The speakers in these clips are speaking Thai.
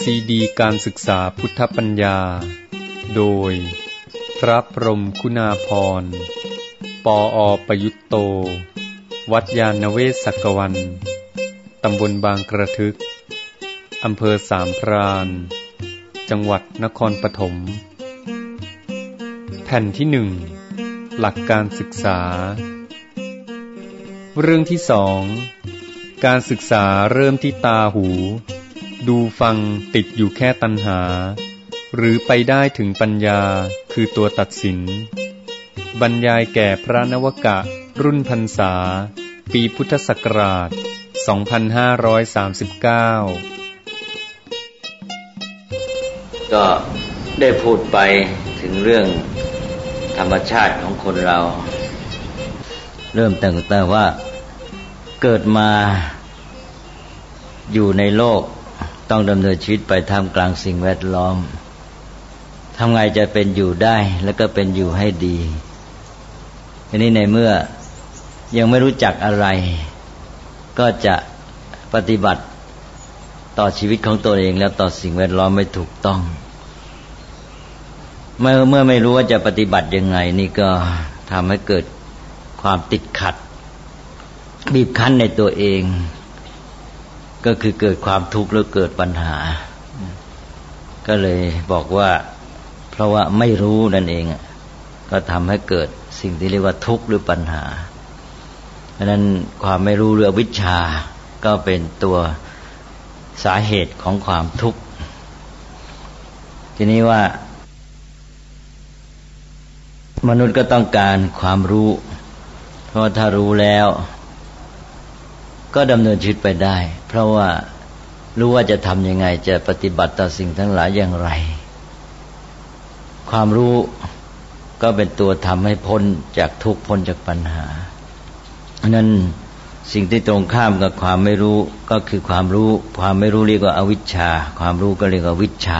ซีดีการศึกษาพุทธปัญญาโดยพระพรหมคุณาภรณ์ปอ.ประยุตโตวัดยานเวศกวันตำบลบางกระทึกอำเภอสามพรานจังหวัดนครปฐมแผ่นที่หนึ่งหลักการศึกษาเรื่องที่สองการศึกษาเริ่มที่ตาหูดูฟังติดอยู่แค่ตัณหาหรือไปได้ถึงปัญญาคือตัวตัดสินบรรยายแก่พระนวกะรุ่นพรรษาปีพุทธศักราช 2539 ก็ได้พูดไปถึงเรื่องธรรมชาติของคนเราเริ่มตั้งแต่ว่าเกิดมาอยู่ในโลกต้องดำเนินชีวิตไปท่ามกลางสิ่งแวดล้อมทำไงจะเป็นอยู่ได้แล้วก็เป็นอยู่ให้ดีทีนี้ในเมื่อยังไม่รู้จักอะไรก็จะปฏิบัติต่อชีวิตของตัวเองแล้วต่อสิ่งแวดล้อมไม่ถูกต้องเมื่อไม่รู้ว่าจะปฏิบัติยังไงนี่ก็ทำให้เกิดความติดขัดบีบคั้นในตัวเองก็คือเกิดความทุกข์หรือเกิดปัญหาก็เลยบอกว่าเพราะว่าไม่รู้นั่นเองก็ทำให้เกิดสิ่งที่เรียกว่าทุกข์หรือปัญหาเพราะนั้นความไม่รู้เรื่องวิชชาก็เป็นตัวสาเหตุของความทุกข์ทีนี้ว่ามนุษย์ก็ต้องการความรู้เพราะถ้ารู้แล้วก็ดำเนินชีวิตไปได้เพราะว่ารู้ว่าจะทำยังไงจะปฏิบัติต่อสิ่งทั้งหลายอย่างไรความรู้ก็เป็นตัวทำให้พ้นจากทุกข์พ้นจากปัญหาฉะนั้นสิ่งที่ตรงข้ามกับความไม่รู้ก็คือความรู้ความไม่รู้เรียกว่าอวิชชาความรู้ก็เรียกว่าวิชชา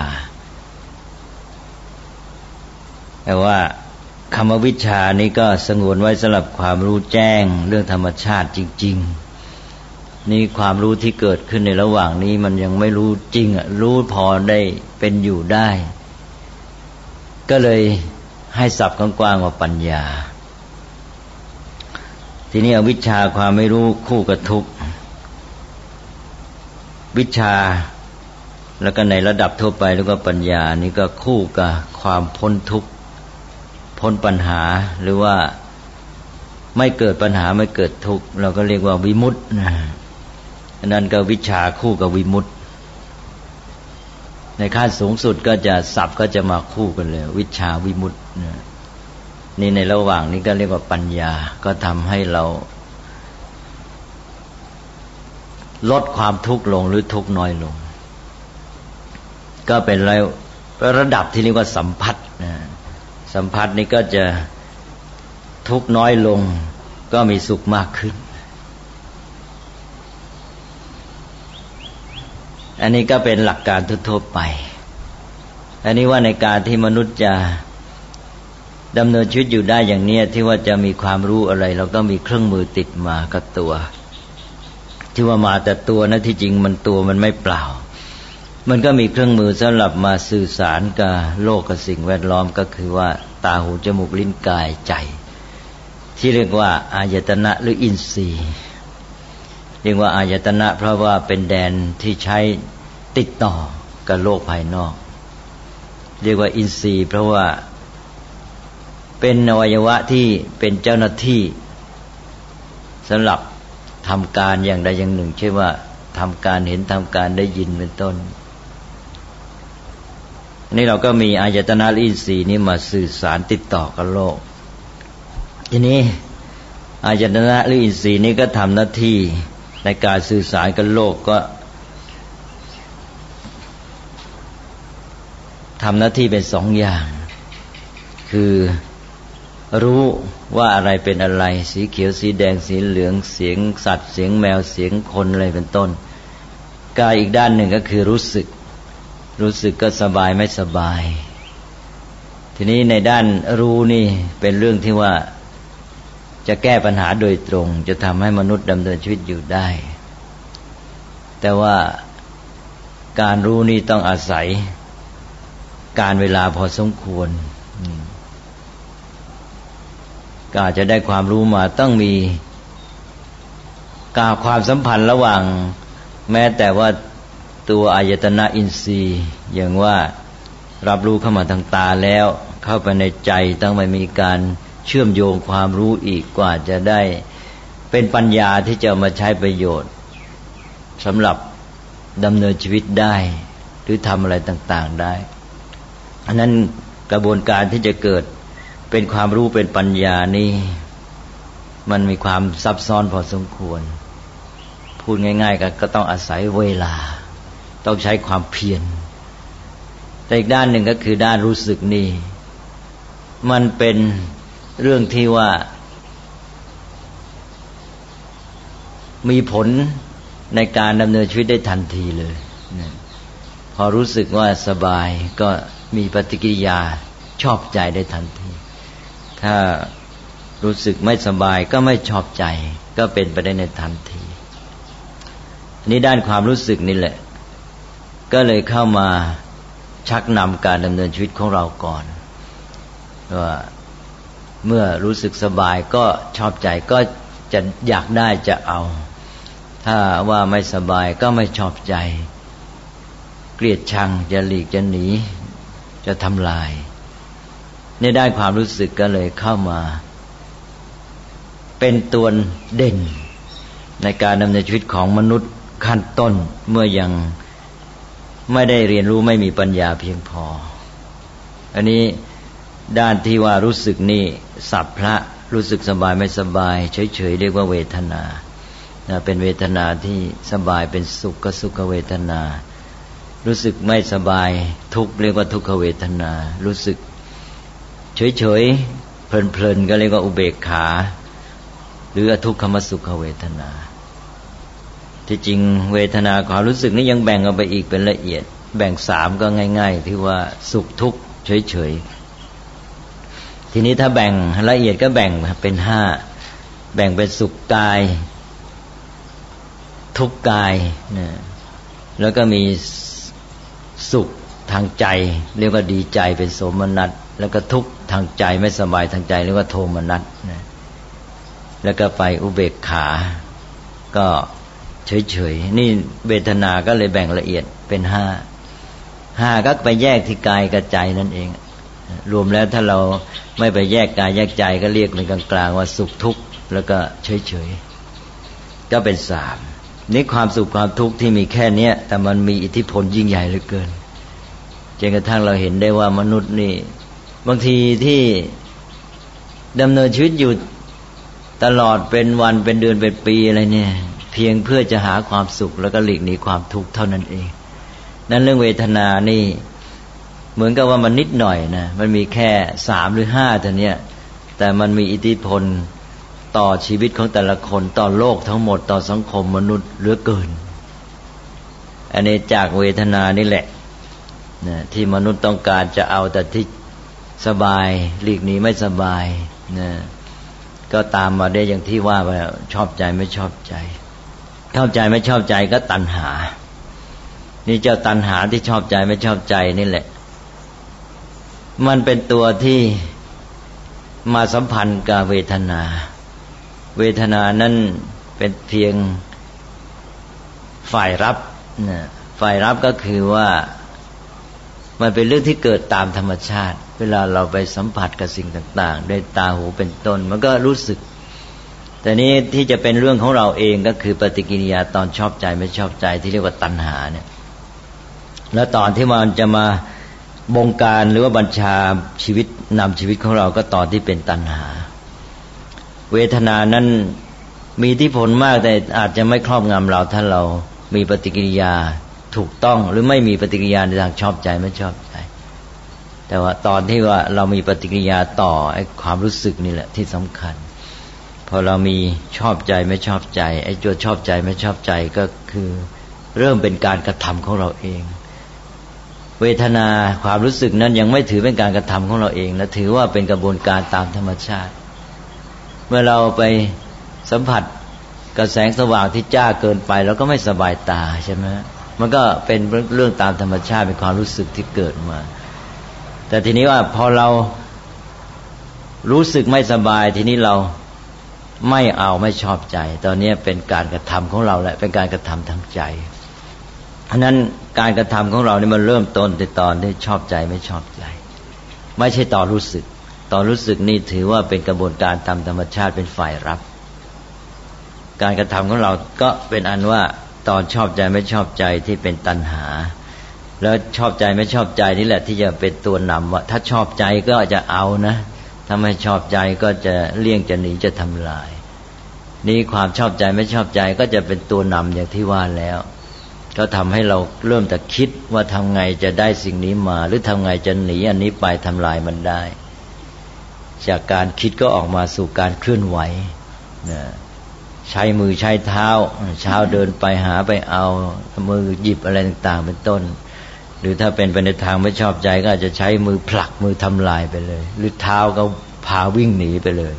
แต่ว่าคำว่าวิชชานี้ก็สงวนไว้สำหรับความรู้แจ้งเรื่องธรรมชาติจริงๆนี่ความรู้ที่เกิดขึ้นในระหว่างนี้มันยังไม่รู้จริงรู้พอได้เป็นอยู่ได้ก็เลยให้ศัพท์กว้างๆว่าปัญญาทีนี้อวิชชาความไม่รู้คู่กับทุกข์วิชชาแล้วก็ในระดับทั่วไปแล้วก็ปัญญานี่ก็คู่กับความพ้นทุกข์พ้นปัญหาหรือว่าไม่เกิดปัญหาไม่เกิดทุกข์เราก็เรียกว่าวิมุตตินั่นก็วิชชาคู่กับวิมุตติในขั้นสูงสุดก็จะศัพท์ก็จะมาคู่กันเลยวิชชาวิมุตตินี่ในระหว่างนี้ก็เรียกว่าปัญญาก็ทำให้เราลดความทุกข์ลงหรือทุกข์น้อยลงก็เป็นระดับที่เรียกว่าสัมผัสสัมผัสนี้ก็จะทุกข์น้อยลงก็มีสุขมากขึ้นอันนี้ก็เป็นหลักการทั่วๆไปอันนี้ว่าในการที่มนุษย์จะดำเนินชีวิตอยู่ได้อย่างนี้ที่ว่าจะมีความรู้อะไรเราก็มีเครื่องมือติดมากับตัวที่ว่ามาแต่ตัวนะที่จริงมันตัวมันไม่เปล่ามันก็มีเครื่องมือสำหรับมาสื่อสารกับโลกกับสิ่งแวดล้อมก็คือว่าตาหูจมูกลิ้นกายใจที่เรียกว่าอายตนะหรืออินทรีย์เรียกว่าอายตนะเพราะว่าเป็นแดนที่ใช้ติดต่อกับโลกภายนอกเรียกว่าอินทรีย์เพราะว่าเป็นอวัยวะที่เป็นเจ้าหน้าที่สำหรับทำการอย่างใดอย่างหนึ่งเช่นว่าทำการเห็นทำการได้ยินเป็นต้นนี่เราก็มีอายตนะอินทรีย์นี้มาสื่อสารติดต่อกับโลกทีนี้อายตนะหรืออินทรีย์นี้ก็ทำหน้าที่ในการสื่อสารกับโลกก็ทำหน้าที่เป็นสองอย่างคือรู้ว่าอะไรเป็นอะไรสีเขียวสีแดงสีเหลืองเสียงสัตว์เสียงแมวเสียงคนอะไรเป็นต้นกายอีกด้านหนึ่งก็คือรู้สึกก็สบายไม่สบายทีนี้ในด้านรู้นี่เป็นเรื่องที่ว่าจะแก้ปัญหาโดยตรงจะทำให้มนุษย์ดำเนินชีวิตอยู่ได้แต่ว่าการรู้นี่ต้องอาศัยการเวลาพอสมควรก็อาจจะได้ความรู้มาต้องมีความสัมพันธ์ระหว่างแม้แต่ว่าตัวอายตนะอินทรีย์อย่างว่ารับรู้เข้ามาทางตาแล้วเข้าไปในใจต้องไม่มีการเชื่อมโยงความรู้อีกกว่าจะได้เป็นปัญญาที่จะมาใช้ประโยชน์สำหรับดำเนินชีวิตได้หรือทำอะไรต่างๆได้อันนั้นกระบวนการที่จะเกิดเป็นความรู้เป็นปัญญานี่มันมีความซับซ้อนพอสมควรพูดง่ายๆก็ต้องอาศัยเวลาต้องใช้ความเพียรแต่อีกด้านหนึ่งก็คือด้านรู้สึกนี่มันเป็นเรื่องที่ว่ามีผลในการดำเนินชีวิตได้ทันทีเลยพอรู้สึกว่าสบายก็มีปฏิกิริยาชอบใจได้ทันทีถ้ารู้สึกไม่สบายก็ไม่ชอบใจก็เป็นไปได้ในทันทีนี่ด้านความรู้สึกนี่แหละก็เลยเข้ามาชักนำการดำเนินชีวิตของเราก่อนว่าเมื่อรู้สึกสบายก็ชอบใจก็จะอยากได้จะเอาถ้าว่าไม่สบายก็ไม่ชอบใจเกลียดชังจะหลีกจะหนีจะทำลายในด้านความรู้สึกก็เลยเข้ามาเป็นตัวเด่นในการดำเนินชีวิตของมนุษย์ขั้นต้นเมื่อยังไม่ได้เรียนรู้ไม่มีปัญญาเพียงพออันนี้ด้านที่ว่ารู้สึกนี่สัพพะรู้สึกสบายไม่สบายเฉยๆเรียกว่าเวทนาเป็นเวทนาที่สบายเป็นสุขก็สุขเวทนารู้สึกไม่สบายทุกข์เรียกว่าทุกขเวทนารู้สึกเฉยๆเพลินๆก็เรียกว่าอุเบกขาหรืออทุกขมสุขเวทนาที่จริงเวทนาความรู้สึกนี้ยังแบ่งออกไปอีกเป็นละเอียดแบ่ง3ก็ง่ายๆที่ว่าสุขทุกข์เฉยๆทีนี้ถ้าแบ่งละเอียดก็แบ่งเป็น5แบ่งเป็นสุขกายทุกข์กายนะแล้วก็มีสุขทางใจเรียกว่าดีใจเป็นโสมนัสแล้วก็ทุกข์ทางใจไม่สบายทางใจเรียกว่าโทมนัสนะแล้วก็ไปอุเบกขาก็เฉยๆนี่เวทนาก็เลยแบ่งละเอียดเป็น5ก็ไปแยกที่กายกับใจนั่นเองรวมแล้วถ้าเราไม่ไปแยกกายแยกใจก็เรียกเป็นกลางๆว่าสุขทุกข์แล้วก็เฉยๆก็เป็น3นี่ความสุขความทุกข์ที่มีแค่นี้แต่มันมีอิทธิพลยิ่งใหญ่เหลือเกินจนกระทั่งเราเห็นได้ว่ามนุษย์นี่บางทีที่ดำเนินชีวิตอยู่ตลอดเป็นวันเป็นเดือนเป็นปีอะไรเนี่ยเพียงเพื่อจะหาความสุขแล้วก็หลีกหนีความทุกข์เท่านั้นเองนั้นเรื่องเวทนานี่เหมือนกับว่ามันนิดหน่อยนะมันมีแค่3หรือ5เท่านี้แต่มันมีอิทธิพลต่อชีวิตของแต่ละคนต่อโลกทั้งหมดต่อสังคมมนุษย์เหลือเกินอันนี้จากเวทนานี่แหละนะที่มนุษย์ต้องการจะเอาแต่ที่สบายหลีกหนีไม่สบายนะก็ตามมาได้อย่างที่ว่าไปชอบใจไม่ชอบใจชอบใจไม่ชอบใจก็ตัณหานี่เจ้าตัณหาที่ชอบใจไม่ชอบใจนี่แหละมันเป็นตัวที่มาสัมพันธ์กับเวทนาเวทนานั้นเป็นเพียงฝ่ายรับนะฝ่ายรับก็คือว่ามันเป็นเรื่องที่เกิดตามธรรมชาติเวลาเราไปสัมผัสกับสิ่งต่างๆด้วยตาหูเป็นต้นมันก็รู้สึกแต่นี้ที่จะเป็นเรื่องของเราเองก็คือปฏิกิริยาตอนชอบใจไม่ชอบใจที่เรียกว่าตัณหาเนี่ยแล้วตอนที่มันจะมาบงการหรือว่าบัญชาชีวิตนำชีวิตของเราก็ตอนที่เป็นตัณหาเวทนานั้นมีอิทธิพลมากแต่อาจจะไม่ครอบงำเราถ้าเรามีปฏิกิริยาถูกต้องหรือไม่มีปฏิกิริยาในทางชอบใจไม่ชอบใจแต่ว่าตอนที่ว่าเรามีปฏิกิริยาต่อไอ้ความรู้สึกนี่แหละที่สำคัญพอเรามีชอบใจไม่ชอบใจไอ้ตัวชอบใจไม่ชอบใจก็คือเริ่มเป็นการกระทำของเราเองเวทนาความรู้สึกนั้นยังไม่ถือเป็นการกระทำของเราเองและถือว่าเป็นกระบวนการตามธรรมชาติเมื่อเราไปสัมผัสกับแสงสว่างที่จ้าเกินไปเราก็ไม่สบายตาใช่ไหมมันก็เป็นเรื่องตามธรรมชาติเป็นความรู้สึกที่เกิดมาแต่ทีนี้ว่าพอเรารู้สึกไม่สบายทีนี้เราไม่เอาไม่ชอบใจตอนนี้เป็นการกระทำของเราแหละเป็นการกระทำทางใจอันนั้นการกระทำของเรานี่มันเริ่มต้นในตอนที่ชอบใจไม่ชอบใจไม่ใช่ตอนรู้สึกตอนรู้สึกนี่ถือว่าเป็นกระบวนการตามธรรมชาติเป็นฝ่ายรับการกระทำของเราก็เป็นอันว่าตอนชอบใจไม่ชอบใจที่เป็นตัณหาแล้วชอบใจไม่ชอบใจนี่แหละที่จะเป็นตัวนำว่าถ้าชอบใจก็จะเอานะถ้าไม่ชอบใจก็จะเลี่ยงจะหนีจะทำลายนี่ความชอบใจไม่ชอบใจก็จะเป็นตัวนำอย่างที่ว่าแล้วก็ทำให้เราเริ่มจะคิดว่าทำไงจะได้สิ่งนี้มาหรือทำไงจะหนีอันนี้ไปทำลายมันได้จากการคิดก็ออกมาสู่การเคลื่อนไหวนะใช้มือใช้เท้าเช้าเดินไปหาไปเอามือหยิบอะไรต่างๆเป็นต้นหรือถ้าเป็นไปในทางไม่ชอบใจก็อาจจะใช้มือผลักมือทำลายไปเลยหรือเท้าก็พาวิ่งหนีไปเลย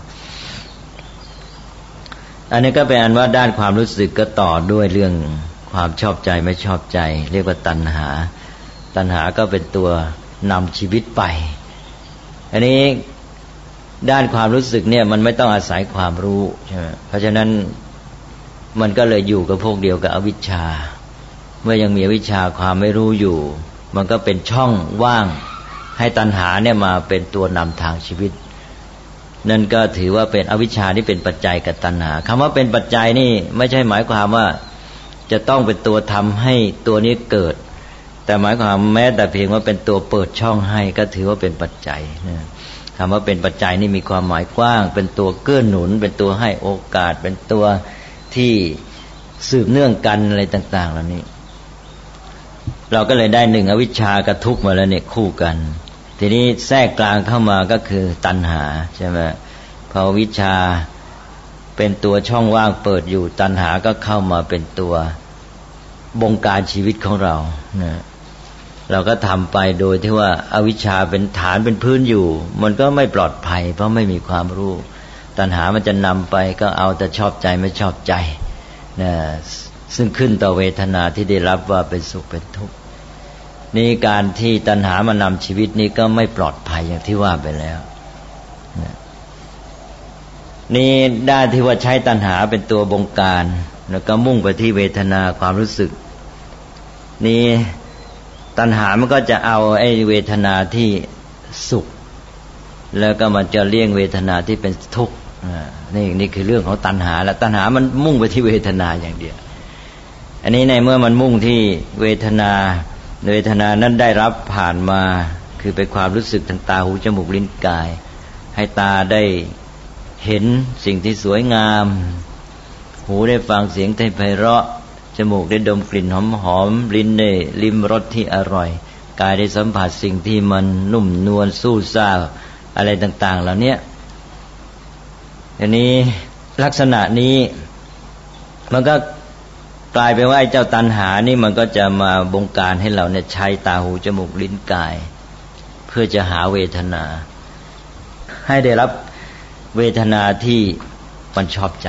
อันนี้ก็เป็นอันว่าด้านความรู้สึกก็ต่อด้วยเรื่องความชอบใจไม่ชอบใจเรียกว่าตัณหาตัณหาก็เป็นตัวนำชีวิตไปอันนี้ด้านความรู้สึกเนี่ยมันไม่ต้องอาศัยความรู้ใช่ไหมเพราะฉะนั้นมันก็เลยอยู่กับพวกเดียวกับอวิชชาเมื่อยังมีอวิชชาความไม่รู้อยู่มันก็เป็นช่องว่างให้ตัณหาเนี่ยมาเป็นตัวนำทางชีวิตนั่นก็ถือว่าเป็นอวิชชาที่เป็นปัจจัยกับตัณหาคำว่าเป็นปัจจัยนี่ไม่ใช่หมายความว่าจะต้องเป็นตัวทำให้ตัวนี้เกิดแต่หมายความแม้แต่เพียงว่าเป็นตัวเปิดช่องให้ก็ถือว่าเป็นปัจจัยนะคำว่าเป็นปัจจัยนี่มีความหมายกว้างเป็นตัวเกื้อหนุนเป็นตัวให้โอกาสเป็นตัวที่สืบเนื่องกันอะไรต่างๆเหล่านี้เราก็เลยได้หนึ่งอวิชชากับทุกข์มาแล้วเนี่ยคู่กันทีนี้แทรกกลางเข้ามาก็คือตัณหาใช่ไหมพอวิชชาเป็นตัวช่องว่างเปิดอยู่ตัณหาก็เข้ามาเป็นตัวบงการชีวิตของเรานะเราก็ทำไปโดยที่ว่าอวิชชาเป็นฐานเป็นพื้นอยู่มันก็ไม่ปลอดภัยเพราะไม่มีความรู้ตัณหามันจะนำไปก็เอาแต่ชอบใจไม่ชอบใจนะซึ่งขึ้นต่อเวทนาที่ได้รับว่าเป็นสุขเป็นทุกข์นี่การที่ตัณหามานำชีวิตนี้ก็ไม่ปลอดภัยอย่างที่ว่าไปแล้วนะนี่ด้านที่ว่าใช้ตัณหาเป็นตัวบงการแล้วก็มุ่งไปที่เวทนาความรู้สึกนี่ตัณหามันก็จะเอาไอ้เวทนาที่สุขแล้วก็มันจะเลี่ยงเวทนาที่เป็นทุกข์นี่คือเรื่องของตัณหาแล้วตัณหามันมุ่งไปที่เวทนาอย่างเดียวอันนี้ในเมื่อมันมุ่งที่เวทนานั้นได้รับผ่านมาคือเป็นความรู้สึกทางตาหูจมูกลิ้นกายให้ตาได้เห็นสิ่งที่สวยงามหูได้ฟังเสียงที่ไพเราะจมูกได้ดมกลิ่นหอมๆลิ้นได้ลิ้มรสที่อร่อยกายได้สัมผัสสิ่งที่มันนุ่มนวลสู้ซ่าอะไรต่างๆเหล่านี้อันนี้ลักษณะนี้มันก็กลายเป็นว่าไอ้เจ้าตัณหานี่มันก็จะมาบงการให้เราเนี่ยใช้ตาหูจมูกลิ้นกายเพื่อจะหาเวทนาให้ได้รับเวทนาที่มันชอบใจ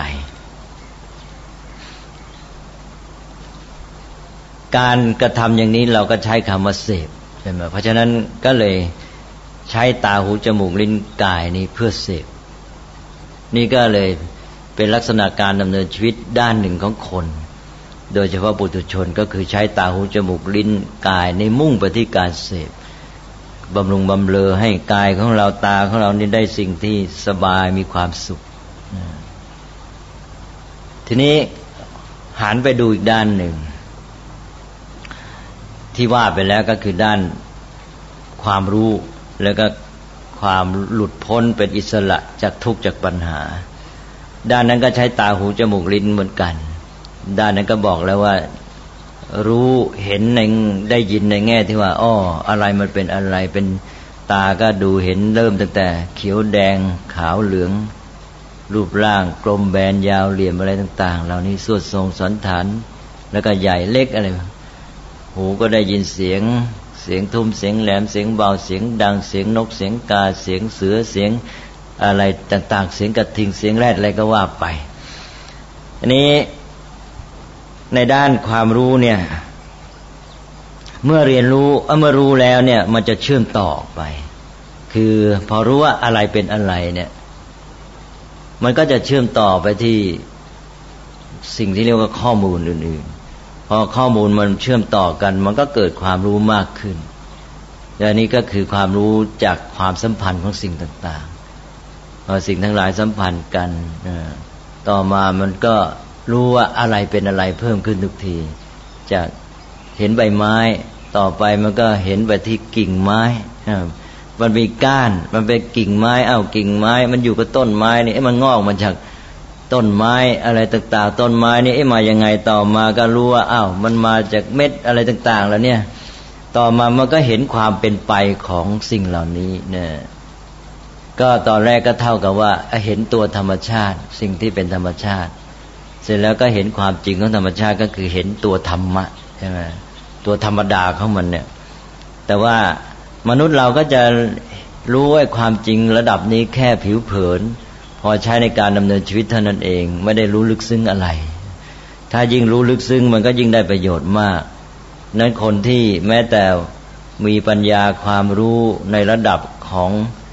การกระทำอย่างนี้เราก็ใช้คำว่าเสพใช่ไหมเพราะฉะนั้นก็เลยใช้ตาหูจมูกลิ้นกายนี้เพื่อเสพนี่ก็เลยเป็นลักษณะการดำเนินชีวิตด้านหนึ่งของคนโดยเฉพาะปุถุชนก็คือใช้ตาหูจมูกลิ้นกายในมุ่งไปที่การเสพบำรุงบำเรอให้กายของเราตาของเรานี่ได้สิ่งที่สบายมีความสุขทีนี้หันไปดูอีกด้านหนึ่งที่ว่าไปแล้วก็คือด้านความรู้แล้วก็ความหลุดพ้นเป็นอิสระจากทุกข์จากปัญหาด้านนั้นก็ใช้ตาหูจมูกลิ้นเหมือนกันด้านนั้นก็บอกแล้วว่ารู้เห็นในได้ยินในแง่ที่ว่าอ้ออะไรมันเป็นอะไรเป็นตาก็ดูเห็นเริ่มตั้งแต่เขียวแดงขาวเหลืองรูปร่างกลมแบนยาวเหลี่ยมอะไรต่างๆเหล่านี้สวดทรงสันฐานแล้วก็ใหญ่เล็กอะไรหูก็ได้ยินเสียงทุ้มเสียงแหลมเสียงเบาเสียงดังเสียงนกเสียงกาเสียงเสือเสียงอะไรต่างๆเสียงกระทิงเสียงแรดอะไรก็ว่าไปอันนี้ในด้านความรู้เนี่ยเมื่อเรียนรู้เมื่อรู้แล้วเนี่ยมันจะเชื่อมต่อไปคือพอรู้ว่าอะไรเป็นอะไรเนี่ยมันก็จะเชื่อมต่อไปที่สิ่งที่เรียกว่าข้อมูลอื่นๆพอข้อมูลมันเชื่อมต่อกันมันก็เกิดความรู้มากขึ้นและนี้ก็คือความรู้จากความสัมพันธ์ของสิ่งต่างๆพอสิ่งทั้งหลายสัมพันธ์กันต่อมามันก็รู้ว่าอะไรเป็นอะไรเพิ่มขึ้นทุกทีจากเห็นใบไม้ต่อไปมันก็เห็นไปที่กิ่งไม้มันมีก้านมันเป็นกิ่งไม้กิ่งไม้มันอยู่กับต้นไม้นี่มันงอกมาจากต้นไม้อะไรต่างๆต้นไม้นี่มายังไงต่อมาก็รู้ว่ามันมาจากเม็ดอะไรต่างๆแล้วเนี่ยต่อมามันก็เห็นความเป็นไปของสิ่งเหล่านี้เนี่ยก็ตอนแรกก็เท่ากับว่าเห็นตัวธรรมชาติสิ่งที่เป็นธรรมชาติเสร็จแล้วก็เห็นความจริงของธรรมชาติก็คือเห็นตัวธรรมะใช่ไหมตัวธรรมดาของมันเนี่ยแต่ว่ามนุษย์เราก็จะรู้ว่าความจริงระดับนี้แค่ผิวเผินพอใช้ในการดำเนินชีวิตเท่านั้นเองไม่ได้รู้ลึกซึ้งอะไรถ้ายิ่งรู้ลึกซึ้งมันก็ยิ่งได้ประโยชน์มากนั้นคนที่แม้แต่มีปัญญาความรู้ในระดับของ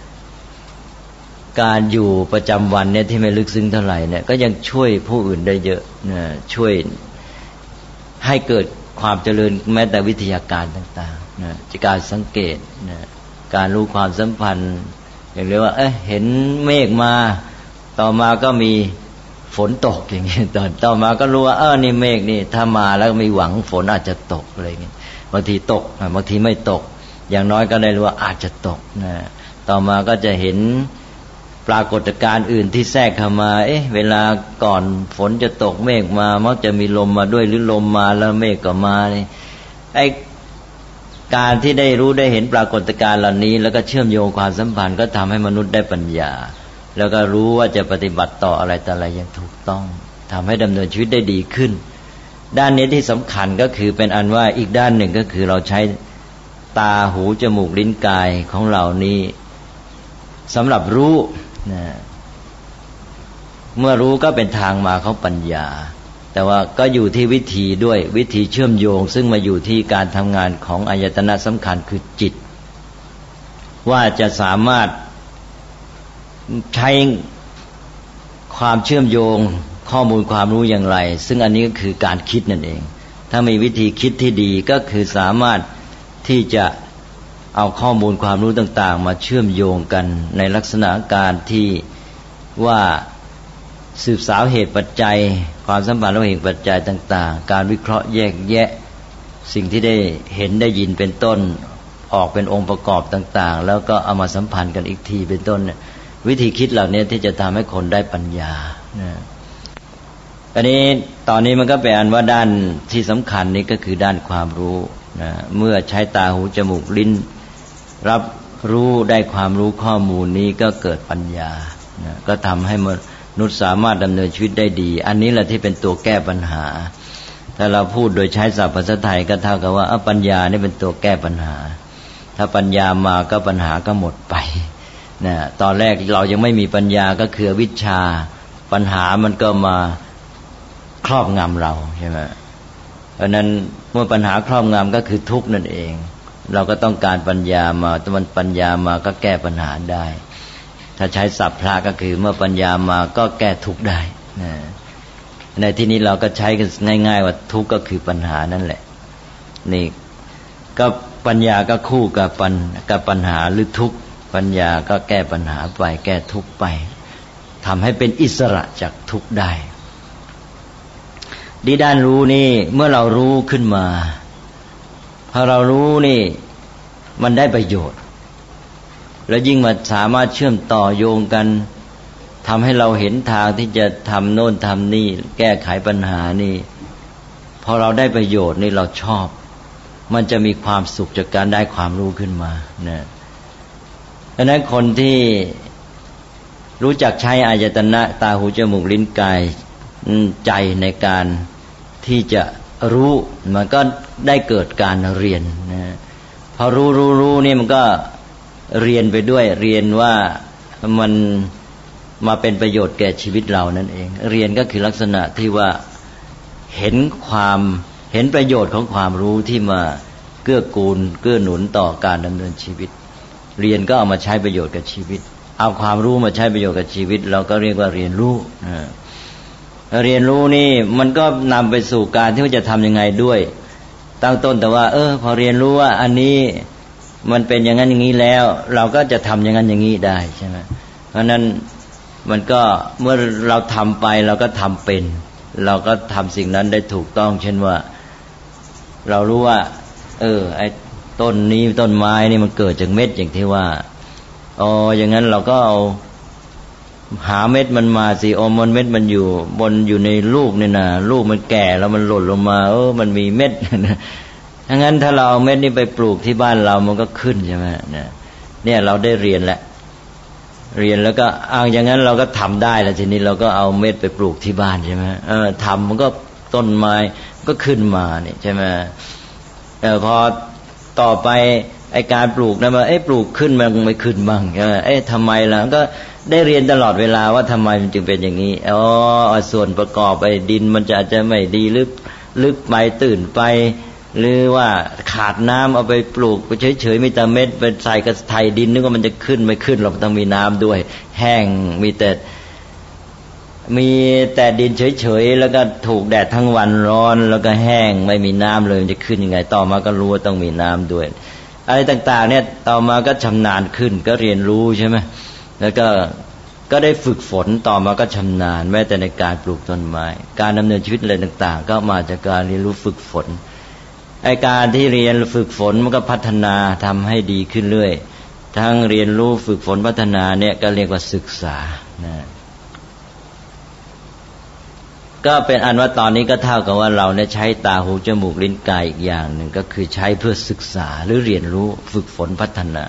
การอยู่ประจำวันเนี่ยที่ไม่ลึกซึ้งเท่าไหร่เนี่ยก็ยังช่วยผู้อื่นได้เยอะนะช่วยให้เกิดความเจริญแม้แต่วิทยาการต่างๆนะจากการสังเกตนะการรู้ความสัมพันธ์อย่างเรียกว่าเห็นเมฆมาต่อมาก็มีฝนตกอย่างเงี้ยต่อมาก็รู้ว่านี่เมฆนี่ถ้ามาแล้วมีหวังฝนอาจจะตกอะไรเงี้ยบางทีตกบางทีไม่ตกอย่างน้อยก็ได้รู้ว่าอาจจะตกนะต่อมาก็จะเห็นปรากฏการณ์อื่นที่แทรกเข้ามาเวลาก่อนฝนจะตกเมฆมามักจะมีลมมาด้วยหรือลมมาแล้วเมฆก็มาการที่ได้รู้ได้เห็นปรากฏการณ์เหล่านี้แล้วก็เชื่อมโยงความสัมพันธ์ก็ทำให้มนุษย์ได้ปัญญาแล้วก็รู้ว่าจะปฏิบัติต่ออะไรต่ออะไรอย่างถูกต้องทำให้ดำเนินชีวิตได้ดีขึ้นด้านนี้ที่สำคัญก็คือเป็นอันว่าอีกด้านหนึ่งก็คือเราใช้ตาหูจมูกลิ้นกายของเรานี้สำหรับรู้นะเมื่อรู้ก็เป็นทางมาของปัญญาแต่ว่าก็อยู่ที่วิธีด้วยวิธีเชื่อมโยงซึ่งมาอยู่ที่การทำงานของอายตนะสำคัญคือจิตว่าจะสามารถใช้ความเชื่อมโยงข้อมูลความรู้อย่างไรซึ่งอันนี้ก็คือการคิดนั่นเองถ้ามีวิธีคิดที่ดีก็คือสามารถที่จะเอาข้อมูลความรู้ต่างๆมาเชื่อมโยงกันในลักษณะการที่ว่าสืบสาวเหตุปัจจัยความสัมพันธ์ระหว่างเหตุปัจจัยต่างๆการวิเคราะห์แยกแยะสิ่งที่ได้เห็นได้ยินเป็นต้นออกเป็นองค์ประกอบต่างๆแล้วก็เอามาสัมพันธ์กันอีกทีเป็นต้นวิธีคิดเหล่านี้ที่จะทำให้คนได้ปัญญาอันนี้ตอนนี้มันก็เป็นอันว่าด้านที่สำคัญนี้ก็คือด้านความรู้เมื่อใช้ตาหูจมูกลิ้นรับรู้ได้ความรู้ข้อมูลนี้ก็เกิดปัญญาก็ทำให้มนุษย์สามารถดำเนินชีวิตได้ดีอันนี้แหละที่เป็นตัวแก้ปัญหาถ้าเราพูดโดยใช้ศัพท์ภาษาไทยก็เท่ากับว่าปัญญานี่เป็นตัวแก้ปัญหาถ้าปัญญามาก็ปัญหาก็หมดไปตอนแรกเรายังไม่มีปัญญาก็คือวิชาปัญหามันก็มาครอบงำเราใช่ไหมเพราะนั้นเมื่อปัญหาครอบงำก็คือทุกข์นั่นเองเราก็ต้องการปัญญามาถ้ามันปัญญามาก็แก้ปัญหาได้ถ้าใช้ศัพท์พระก็คือเมื่อปัญญามาก็แก้ทุกข์ได้ในที่นี้เราก็ใช้กันง่ายๆว่าทุกข์ก็คือปัญหานั่นแหละนี่ก็ปัญญาก็คู่กับปัญหาหรือทุกข์ปัญญาก็แก้ปัญหาไปแก้ทุกข์ไปทำให้เป็นอิสระจากทุกข์ได้ดีด้านรู้นี่เมื่อเรารู้ขึ้นมาพอเรารู้นี่มันได้ประโยชน์แล้วยิ่งมาสามารถเชื่อมต่อโยงกันทำให้เราเห็นทางที่จะทำโน่นทำนี่แก้ไขปัญหานี่พอเราได้ประโยชน์นี่เราชอบมันจะมีความสุขจากการได้ความรู้ขึ้นมานะดังนั้นคนที่รู้จักใช้อายตนะตาหูจมูกลิ้นกายใจในการที่จะรู้มันก็ได้เกิดการเรียนนะพอรู้นี่มันก็เรียนไปด้วยเรียนว่ามันมาเป็นประโยชน์แก่ชีวิตเรานั่นเองเรียนก็คือลักษณะที่ว่าเห็นประโยชน์ของความรู้ที่มาเกื้อกูลเกื้อหนุนต่อการดำเนินชีวิตเรียนก็เอามาใช้ประโยชน์กับชีวิตเอาความรู้มาใช้ประโยชน์กับชีวิตเราก็เรียกว่าเรียนรู้เรียนรู้นี่มันก็นำไปสู่การที่ว่าจะทำยังไงด้วยตั้งต้นแต่ว่าพอเรียนรู้ว่าอันนี้มันเป็นอย่างนั้นอย่างนี้แล้วเราก็จะทำอย่างนั้นอย่างนี้ได้ใช่ไหมเพราะนั้นมันก็เมื่อเราทำไปเราก็ทำเป็นเราก็ทำสิ่งนั้นได้ถูกต้องเช่นว่าเรารู้ว่าไอ้ต้นนี้ต้นไม้นี่มันเกิดจากเม็ดอย่างที่ว่าอย่างนั้นเราก็เอาหาเม็ดมันมาสิมันเม็ดมันอยู่ในลูกนี่นะลูกมันแก่แล้วมันหล่นลงมามันมีเม็ดถ้างั้นถ้าเราเอาเม็ดนี้ไปปลูกที่บ้านเรามันก็ขึ้นใช่ไหมเนี่ยเราได้เรียนแล้วแล้วก็อย่างนั้นเราก็ทำได้แล้วทีนี้เราก็เอาเม็ดไปปลูกที่บ้านใช่ไหมทำมันก็ต้นไม้ก็ขึ้นมาเนี่ยใช่ไหมพอต่อไปไอ้การปลูกนะมาปลูกขึ้นมันไม่ขึ้นบ้างใช่ไหมทำไมล่ะก็ได้เรียนตลอดเวลาว่าทำไมมันจึงเป็นอย่างนี้ส่วนประกอบไอ้ดินมันจะอาจจะไม่ดีลึกไปตื่นไปหรือว่าขาดน้ำเอาไปปลูกเฉยๆมีแต่เม็ดไปใส่กระไถดินนึกว่ามันจะขึ้นไม่ขึ้นหรอกต้องมีน้ำด้วยแห้งมีแต่ดินเฉยๆแล้วก็ถูกแดดทั้งวันร้อนแล้วก็แห้งไม่มีน้ำเลยมันจะขึ้นยังไงต่อมาก็รู้ว่าต้องมีน้ำด้วยอะไรต่างๆเนี่ยต่อมาก็ชำนาญขึ้นก็เรียนรู้ใช่ไหมแล้วก็ได้ฝึกฝนต่อมาก็ชำนาญแม้แต่ในการปลูกต้นไม้การดำเนินชีวิตอะไรต่างๆก็มาจากการเรียนรู้ฝึกฝนไอ้การที่เรียนฝึกฝนมันก็พัฒนาทำให้ดีขึ้นเรื่อยทั้งเรียนรู้ฝึกฝนพัฒนาเนี่ยก็เรียกว่าศึกษานะก็เป็นอันว่าตอนนี้ก็เท่ากับว่าเราเนี่ยใช้ตาหูจมูกลิ้นกายอีกอย่างหนึ่งก็คือใช้เพื่อศึกษาหรือเรียนรู้ฝึกฝนพัฒนา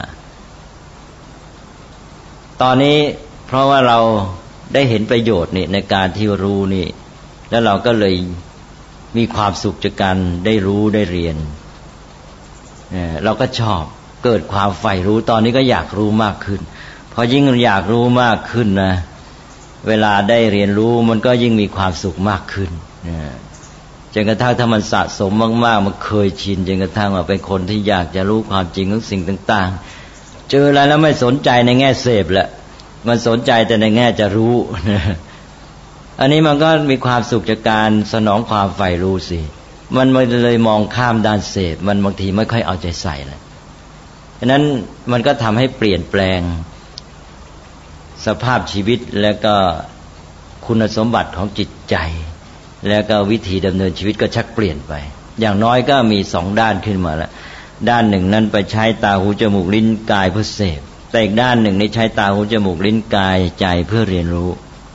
ตอนนี้เพราะว่าเราได้เห็นประโยชน์นี่ในการที่รู้นี่แล้วเราก็เลยมีความสุขจากการได้รู้ได้เรียนเราก็ชอบเกิดความใฝ่รู้ตอนนี้ก็อยากรู้มากขึ้นพอยิ่งอยากรู้มากขึ้นนะเวลาได้เรียนรู้มันก็ยิ่งมีความสุขมากขึ้นจนกระทั่งถ้ามันสะสมมากๆมันเคยชินจนกระทั่งว่าเป็นคนที่อยากจะรู้ความจริงของสิ่งต่างๆเจออะไรแล้วไม่สนใจในแง่เสพแล้วมันสนใจแต่ในแง่จะรู้อันนี้มันก็มีความสุขจากการสนองความใฝ่รู้สิมันเลยมองข้ามด้านเสพมันบางทีไม่ค่อยเอาใจใส่เลยฉะนั้นมันก็ทำให้เปลี่ยนแปลงสภาพชีวิตแล้วก็คุณสมบัติของจิตใจแล้วก็วิธีดำเนินชีวิตก็ชักเปลี่ยนไปอย่างน้อยก็มี2ด้านขึ้นมาแล้วด้านหนึ่งนั้นไปใช้ตาหูจมูกลิ้นกายเพื่อเสพแต่อีกด้านหนึ่งนี่ใช้ตาหูจมูกลิ้นกายใจเพื่อเรียนรู้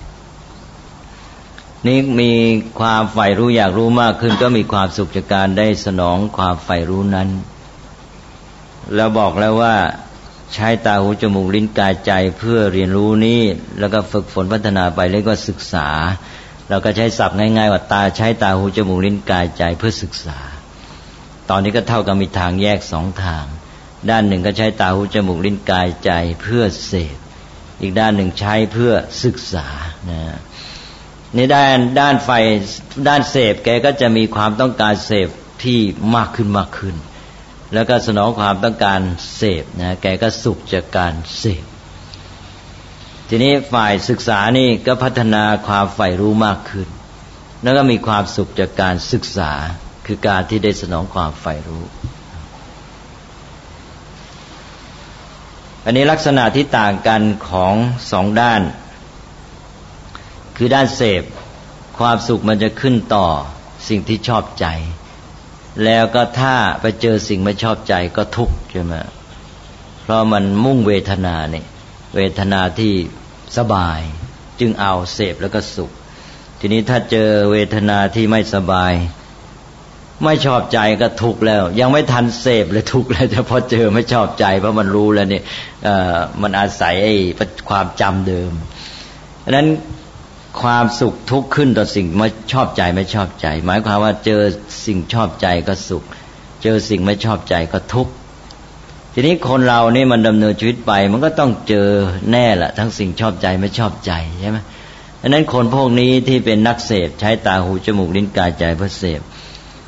นี่มีความใฝ่รู้อยากรู้มากขึ้นก็มีความสุขจากการได้สนองความใฝ่รู้นั้นแล้วบอกแล้วว่าใช้ตาหูจมูกลิ้นกายใจเพื่อเรียนรู้นี้แล้วก็ฝึกฝนพัฒนาไปเรียกว่าศึกษาเราก็ใช้ศัพท์ง่ายๆว่าใช้ตาหูจมูกลิ้นกายใจเพื่อศึกษาตอนนี้ก็เท่ากับมีทางแยก2ทางด้านหนึ่งก็ใช้ตาหูจมูกลิ้นกายใจเพื่อเสพอีกด้านหนึ่งใช้เพื่อศึกษาในด้านไฟด้านเสพแกก็จะมีความต้องการเสพที่มากขึ้นแล้วก็สนองความต้องการเสพแกก็สุขจากการเสพทีนี้ฝ่ายศึกษานี่ก็พัฒนาความใฝ่รู้มากขึ้นแล้วก็มีความสุขจากการศึกษาคือการที่ได้สนองความใฝ่รู้อันนี้ลักษณะที่ต่างกันของ2ด้านคือด้านเสพความสุขมันจะขึ้นต่อสิ่งที่ชอบใจแล้วก็ถ้าไปเจอสิ่งไม่ชอบใจก็ทุกข์ใช่ไหมเพราะมันมุ่งเวทนาเนี่ยเวทนาที่สบายจึงเอาเสพแล้วก็สุขทีนี้ถ้าเจอเวทนาที่ไม่สบายไม่ชอบใจก็ทุกข์แล้วยังไม่ทันเสพเลยทุกข์แล้วแต่พอเจอไม่ชอบใจเพราะมันรู้แล้วเนี่ยมันอาศัยไอ้ความจำเดิมดังนั้นความสุขทุกข์ขึ้นต่อสิ่งไม่ชอบใจไม่ชอบใจหมายความว่าเจอสิ่งชอบใจก็สุขเจอสิ่งไม่ชอบใจก็ทุกข์ทีนี้คนเรานี่มันดำเนินชีวิตไปมันก็ต้องเจอแน่แหละทั้งสิ่งชอบใจไม่ชอบใจใช่ไหมดังนั้นคนพวกนี้ที่เป็นนักเสพใช้ตาหูจมูกลิ้นกายใจเพื่อเสพ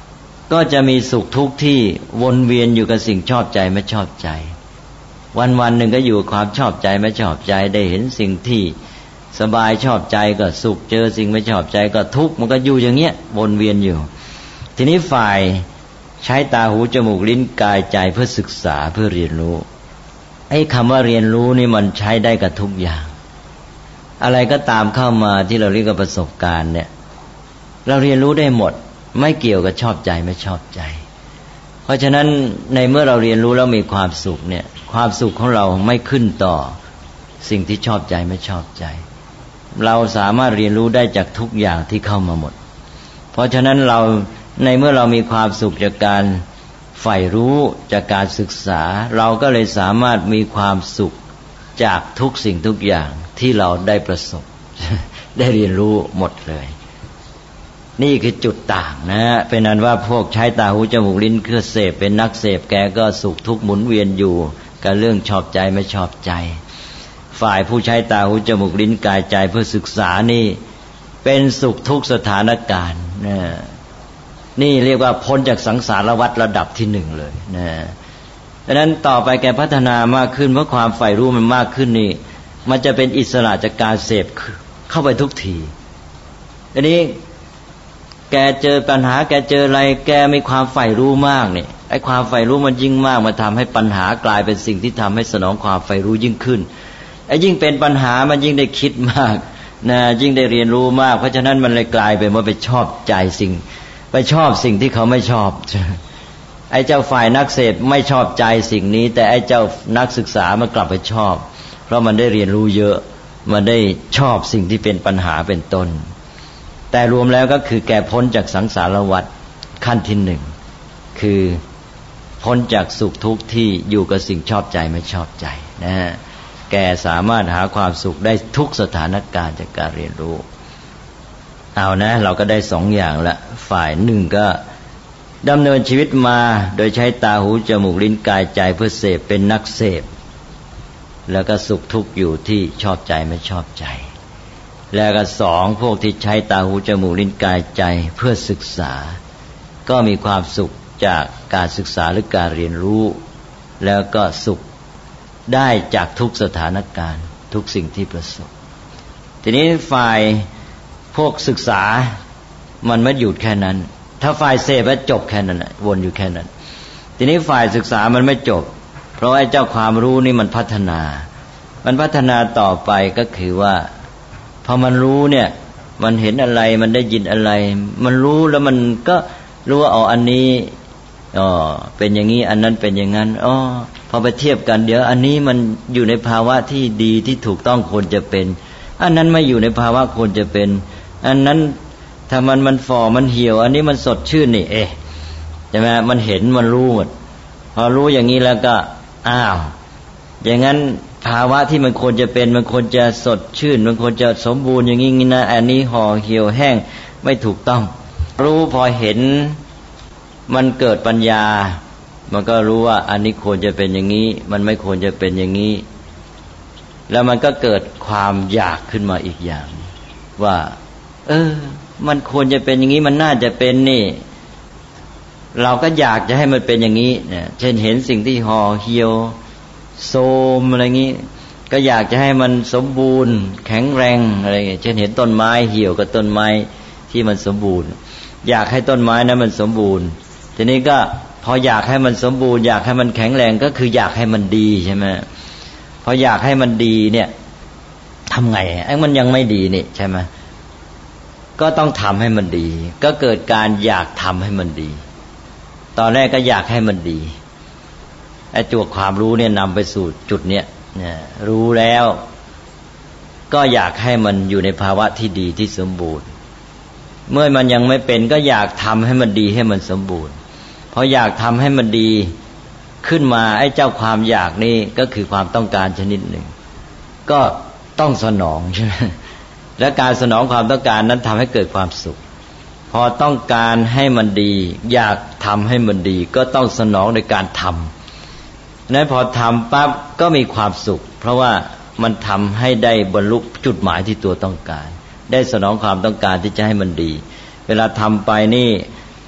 ก็จะมีสุขทุกข์ที่วนเวียนอยู่กับสิ่งชอบใจไม่ชอบใจวันๆหนึ่งก็อยู่กับความชอบใจไม่ชอบใจได้เห็นสิ่งที่สบายชอบใจก็สุขเจอสิ่งไม่ชอบใจก็ทุกข์มันก็อยู่อย่างเงี้ยวนเวียนอยู่ทีนี้ฝ่ายใช้ตาหูจมูกลิ้นกายใจเพื่อศึกษาเพื่อเรียนรู้ไอ้คำว่าเรียนรู้นี่มันใช้ได้กับทุกอย่างอะไรก็ตามเข้ามาที่เราเรียกว่าประสบการณ์เนี่ยเราเรียนรู้ได้หมดไม่เกี่ยวกับชอบใจไม่ชอบใจเพราะฉะนั้นในเมื่อเราเรียนรู้แล้วมีความสุขเนี่ยความสุขของเราไม่ขึ้นต่อสิ่งที่ชอบใจไม่ชอบใจเราสามารถเรียนรู้ได้จากทุกอย่างที่เข้ามาหมดเพราะฉะนั้นเราในเมื่อเรามีความสุขจากการใฝ่รู้จากการศึกษาเราก็เลยสามารถมีความสุขจากทุกสิ่งทุกอย่างที่เราได้ประสบ ได้เรียนรู้หมดเลยนี่คือจุดต่างนะเป็นนั้นว่าพวกใช้ตาหูจมูกลิ้นเพื่อเสพเป็นนักเสพแกก็สุขทุกข์หมุนเวียนอยู่กับเรื่องชอบใจไม่ชอบใจฝ่ายผู้ใช้ตาหูจมูกลิ้นกายใจเพื่อศึกษานี่เป็นสุขทุกสถานการณ์นี่เรียกว่าพ้นจากสังสารวัฏระดับที่หนึ่งเลยนะดังนั้นต่อไปแกพัฒนามากขึ้นเพราะความใฝ่รู้มันมากขึ้นนี่มันจะเป็นอิสระจากการเสพเข้าไปทุกทีอันนี้แกเจอปัญหาแกเจออะไรแกมีความใฝ่รู้มากเนี่ยไอ้ความใฝ่รู้มันยิ่งมากมันทำให้ปัญหากลายเป็นสิ่งที่ทำให้สนองความใฝ่รู้ยิ่งขึ้นไอ้ยิ่งเป็นปัญหามันยิ่งได้คิดมากนะยิ่งได้เรียนรู้มากเพราะฉะนั้นมันเลยกลายเป็นว่าไปชอบใจสิ่งไปชอบสิ่งที่เขาไม่ชอบไอ้เจ้าฝ่ายนักเสพไม่ชอบใจสิ่งนี้แต่ไอ้เจ้านักศึกษามันกลับไปชอบเพราะมันได้เรียนรู้เยอะมันได้ชอบสิ่งที่เป็นปัญหาเป็นต้นแต่รวมแล้วก็คือแกพ้นจากสังสารวัฏขั้นที่หนึ่งคือพ้นจากสุขทุกข์ที่อยู่กับสิ่งชอบใจไม่ชอบใจนะฮะแกสามารถหาความสุขได้ทุกสถานการณ์จากการเรียนรู้เอานะเราก็ได้สองอย่างละฝ่ายหนึ่งก็ดำเนินชีวิตมาโดยใช้ตาหูจมูกลิ้นกายใจเพื่อเสพเป็นนักเสพแล้วก็สุขทุกข์อยู่ที่ชอบใจไม่ชอบใจแล้วก็สองพวกที่ใช้ตาหูจมูกลิ้นกายใจเพื่อศึกษาก็มีความสุขจากการศึกษาหรือการเรียนรู้แล้วก็สุขได้จากทุกสถานการณ์ทุกสิ่งที่ประสบทีนี้ฝ่ายพวกศึกษามันไม่หยุดแค่นั้นถ้าฝ่ายเสพแล้วจบแค่นั้นวนอยู่แค่นั้นทีนี้ฝ่ายศึกษามันไม่จบเพราะไอ้เจ้าความรู้นี่มันพัฒนาต่อไปก็คือว่าพอมันรู้เนี่ยมันเห็นอะไรมันได้ยินอะไรมันรู้แล้วมันก็รู้ว่าอันนี้เป็นอย่างนี้อันนั้นเป็นอย่างนั้นพอไปเทียบกันเดี๋ยวอันนี้มันอยู่ในภาวะที่ดีที่ถูกต้องควรจะเป็นอันนั้นไม่อยู่ในภาวะควรจะเป็นอันนั้นถ้ามันฝ่อมันเหี่ยวอันนี้มันสดชื่นนี่ใช่ไหมมันเห็นมันรู้หมดพอรู้อย่างนี้แล้วก็อย่างนั้นภาวะที่มันควรจะเป็นมันควรจะสดชื่นมันควรจะสมบูรณ์อย่างนี้นะอันนี้ห่อเหี่ยวแห้งไม่ถูกต้องรู้พอเห็นมันเกิดปัญญามันก็รู้ว่าอันนี้ควรจะเป็นอย่างนี้มันไม่ควรจะเป็นอย่างนี้แล้วมันก็เกิดความอยากขึ้นมาอีกอย่างว่ามันควรจะเป็นอย่างนี้มันน่าจะเป็นนี่เราก็อยากจะให้มันเป็นอย่างนี้เนี่ยเช่นเห็นสิ่งที่ห่อเหี่ยวโทรมอะไรงี้ก็อยากจะให้มันสมบูรณ์แข็งแรงอะไรอย่างเงี้ยเช่นเห็นต้นไม้เหี่ยวกับต้นไม้ที่มันสมบูรณ์อยากให้ต้นไม้นั้นมันสมบูรณ์ทีนี้ก็พออยากให้มันสมบูรณ์อยากให้มันแข็งแรงก็คืออยากให้มันดีใช่ไหมพออยากให้มันดีเนี่ยทำไงมันยังไม่ดีนี่ใช่ไหมก็ต้องทำให้มันดีก็เกิดการอยากทำให้มันดีตอนแรกก็อยากให้มันดีไอ้ตัวความรู้เนี่ยนำไปสู่จุดเนี้ยรู้แล้วก็อยากให้มันอยู่ในภาวะที่ดีที่สมบูรณ์เมื่อมันยังไม่เป็นก็อยากทำให้มันดีให้มันสมบูรณ์พออยากทำให้มันดีขึ้นมาไอ้เจ้าความอยากนี่ก็คือความต้องการชนิดหนึ่งก็ต้องสนองใช่ไหมและการสนองความต้องการนั้นทำให้เกิดความสุขพอต้องการให้มันดีอยากทำให้มันดีก็ต้องสนองในการทำนั้นพอทำปั๊บก็มีความสุขเพราะว่ามันทำให้ได้บรรลุจุดหมายที่ตัวต้องการได้สนองความต้องการที่จะให้มันดีเวลาทำไปนี่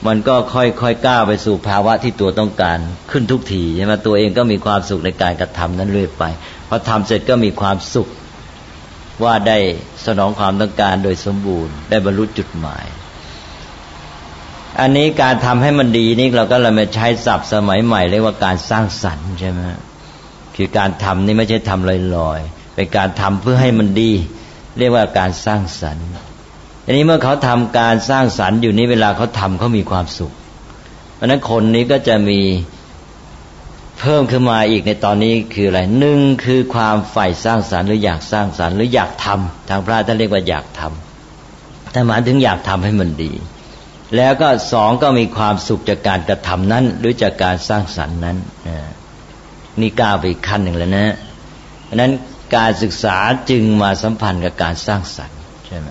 มันก็ค่อยๆก้าวไปสู่ภาวะที่ตัวต้องการขึ้นทุกทีใช่ไหมตัวเองก็มีความสุขในการกระทำนั้นเรื่อยไปพอทำเสร็จก็มีความสุขว่าได้สนองความต้องการโดยสมบูรณ์ได้บรรลุจุดหมายอันนี้การทำให้มันดีนี่เราก็เลยมาใช้ศัพท์สมัยใหม่เรียกว่าการสร้างสรรค์ใช่ไหมคือการทำนี่ไม่ใช่ทำลอยๆเป็นการทำเพื่อให้มันดีเรียกว่าการสร้างสรรค์อันนี้เมื่อเขาทำการสร้างสรรค์อยู่นี้เวลาเขาทำเขามีความสุขเพราะนั้นคนนี้ก็จะมีเพิ่มขึ้นมาอีกในตอนนี้คืออะไรหนึ่งคือความใฝ่สร้างสรรค์หรืออยากสร้างสรรค์หรืออยากทำทางพระท่านเรียกว่าอยากทำแต่หมายถึงอยากทำให้มันดีแล้วก็สองก็มีความสุขจากการกระทำนั้นหรือจากการสร้างสรรค์นั้นนี่ก้าวไปอีกขั้นหนึ่งแล้วนะเพราะนั้นการศึกษาจึงมาสัมพันธ์กับการสร้างสรรค์ใช่ไหม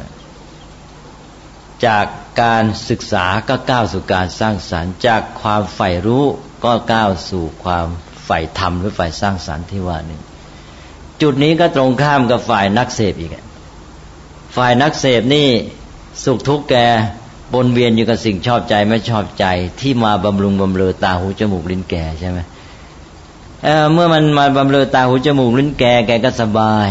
จากการศึกษาก็ก้าวสู่การสร้างสรรค์จากความใฝ่รู้ก็ก้าวสู่ความใฝ่ธรรมหรือใฝ่สร้างสรรค์ที่ว่านี่จุดนี้ก็ตรงข้ามกับฝ่ายนักเสพอีกฝ่ายนักเสพนี่สุขทุกข์แกวนเวียนอยู่กับสิ่งชอบใจไม่ชอบใจที่มาบำรุงบำเรอตาหูจมูกลิ้นแกใช่ไหมเมื่อมันมาบำเรอตาหูจมูกลิ้นแกก็สบาย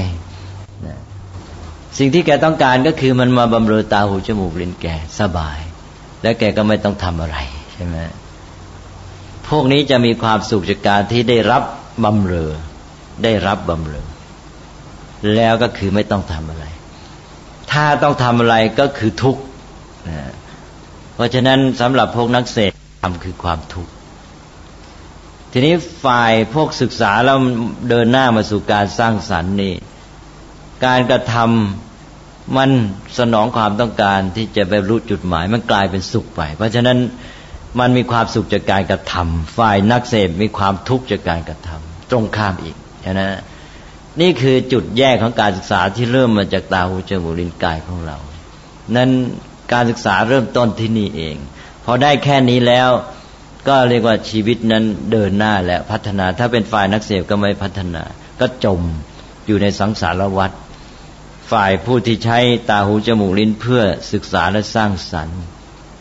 สิ่งที่แกต้องการก็คือมันมาบำเรอตาหูจมูกลิ้นแกสบายและแกก็ไม่ต้องทำอะไรใช่ไหมพวกนี้จะมีความสุขจากการที่ได้รับบำเรอได้รับบำเรอแล้วก็คือไม่ต้องทำอะไรถ้าต้องทำอะไรก็คือทุกข์เพราะฉะนั้นสำหรับพวกนักเสพทำคือความทุกข์ทีนี้ฝ่ายพวกศึกษาแล้วเดินหน้ามาสู่การสร้างสรรค์นี่การกระทำมันสนองความต้องการที่จะไปรู้จุดหมายมันกลายเป็นสุขไปเพราะฉะนั้นมันมีความสุขจากการกระทำฝ่ายนักเสพมีความทุกข์จากการกระทำตรงข้ามอีกนะนี่คือจุดแยกของการศึกษาที่เริ่มมาจากตาหูจมูกลิ้นกายของเรานั้นการศึกษาเริ่มต้นที่นี่เองพอได้แค่นี้แล้วก็เรียกว่าชีวิตนั้นเดินหน้าและพัฒนาถ้าเป็นฝ่ายนักเสพก็ไม่พัฒนาก็จมอยู่ในสังสารวัฏฝ่ายผู้ที่ใช้ตาหูจมูกลิ้นเพื่อศึกษาและสร้างสรรค์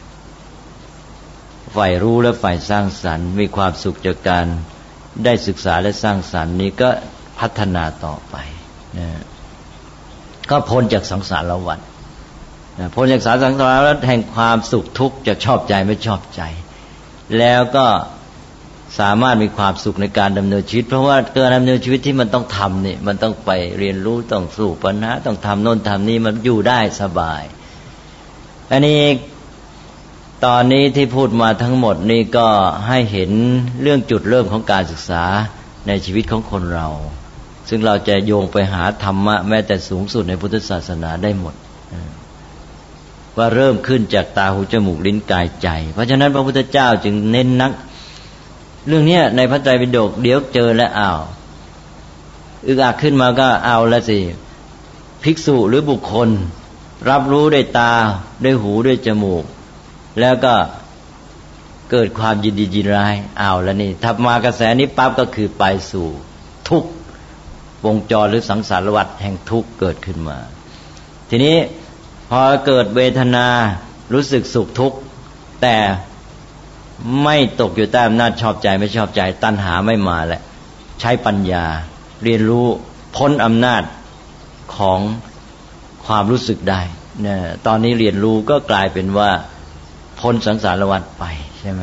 ฝ่ายรู้และฝ่ายสร้างสรรค์มีความสุขจากการได้ศึกษาและสร้างสรรค์นี้ก็พัฒนาต่อไปนะก็พ้นจากสังสารวัฏพ้นจากสังสารวัฏแห่งความสุขทุกข์จากชอบใจไม่ชอบใจแล้วก็สามารถมีความสุขในการดำเนินชีวิตเพราะว่าการดำเนินชีวิตที่มันต้องทำนี่มันต้องไปเรียนรู้ต้องสู้ปัญหาต้องทำโน่นทำนี้มันอยู่ได้สบายอันนี้ตอนนี้ที่พูดมาทั้งหมดนี่ก็ให้เห็นเรื่องจุดเริ่มของการศึกษาในชีวิตของคนเราซึ่งเราจะโยงไปหาธรรมะแม้แต่สูงสุดในพุทธศาสนาได้หมดว่าเริ่มขึ้นจากตาหูจมูกลิ้นกายใจเพราะฉะนั้นพระพุทธเจ้าจึงเน้นนักเรื่องนี้ในพระไตรปิฎกเดี๋ยวเจอแล้วอึกอักขึ้นมาก็เอาละสิภิกษุหรือบุคคลรับรู้ด้วยตาด้วยหูด้วยจมูกแล้วก็เกิดความยินดียินร้ายเอาแล้วนี่ถ้ามากระแสนี้ปั๊บก็คือไปสู่ทุกข์วงจรหรือสังสารวัฏแห่งทุกข์เกิดขึ้นมาทีนี้พอเกิดเวทนารู้สึกสุขทุกข์แต่ไม่ตกอยู่ใต้อำนาจชอบใจไม่ชอบใจตัณหาไม่มาแหละใช้ปัญญาเรียนรู้พ้นอำนาจของความรู้สึกได้เนี่ยตอนนี้เรียนรู้ก็กลายเป็นว่าพ้นสังสารวัฏไปใช่ไหม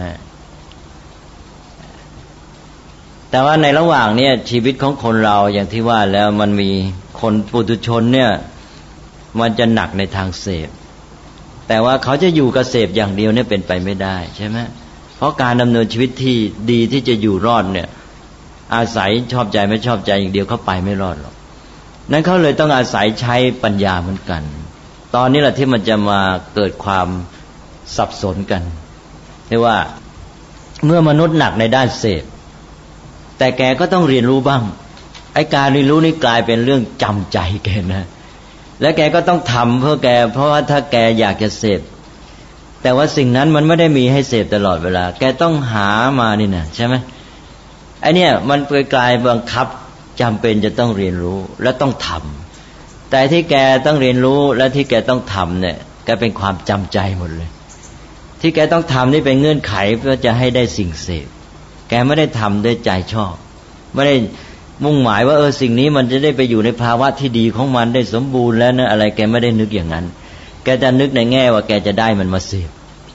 แต่ว่าในระหว่างนี้ชีวิตของคนเราอย่างที่ว่าแล้วมันมีคนปุถุชนเนี่ยมันจะหนักในทางเสพแต่ว่าเขาจะอยู่กับเสพอย่างเดียวเนี่ยเป็นไปไม่ได้ใช่ไหมเพราะการดำเนินชีวิตที่ดีที่จะอยู่รอดเนี่ยอาศัยชอบใจไม่ชอบใจอย่างเดียวเขาไปไม่รอดหรอกนั้นเขาเลยต้องอาศัยใช้ปัญญาเหมือนกันตอนนี้แหละที่มันจะมาเกิดความสับสนกันที่ว่าเมื่อมนุษย์หนักในด้านเสพแต่แกก็ต้องเรียนรู้บ้างไอ้การเรียนรู้นี่กลายเป็นเรื่องจำใจแกนะและแกก็ต้องทำเพื่อแกเพราะว่าถ้าแกอยากจะเสพแต่ว่าสิ่งนั้นมันไม่ได้มีให้เสพตลอดเวลาแกต้องหามานี่นะใช่ไหมไอ้เนี่ยมันกลายบังคับจำเป็นจะต้องเรียนรู้และต้องทำแต่ที่แกต้องเรียนรู้และที่แกต้องทำเนี่ยแกเป็นความจำใจหมดเลยที่ที่แกต้องทำนี่เป็นเงื่อนไขเพื่อจะให้ได้สิ่งเสพแกไม่ได้ทำด้วยใจชอบไม่ได้มุ่งหมายว่าสิ่งนี้มันจะได้ไปอยู่ในภาวะที่ดีของมันได้สมบูรณ์แล้วนะอะไรแกไม่ได้นึกอย่างนั้นแกจะนึกในแง่ว่าแกจะได้มันมาเสพ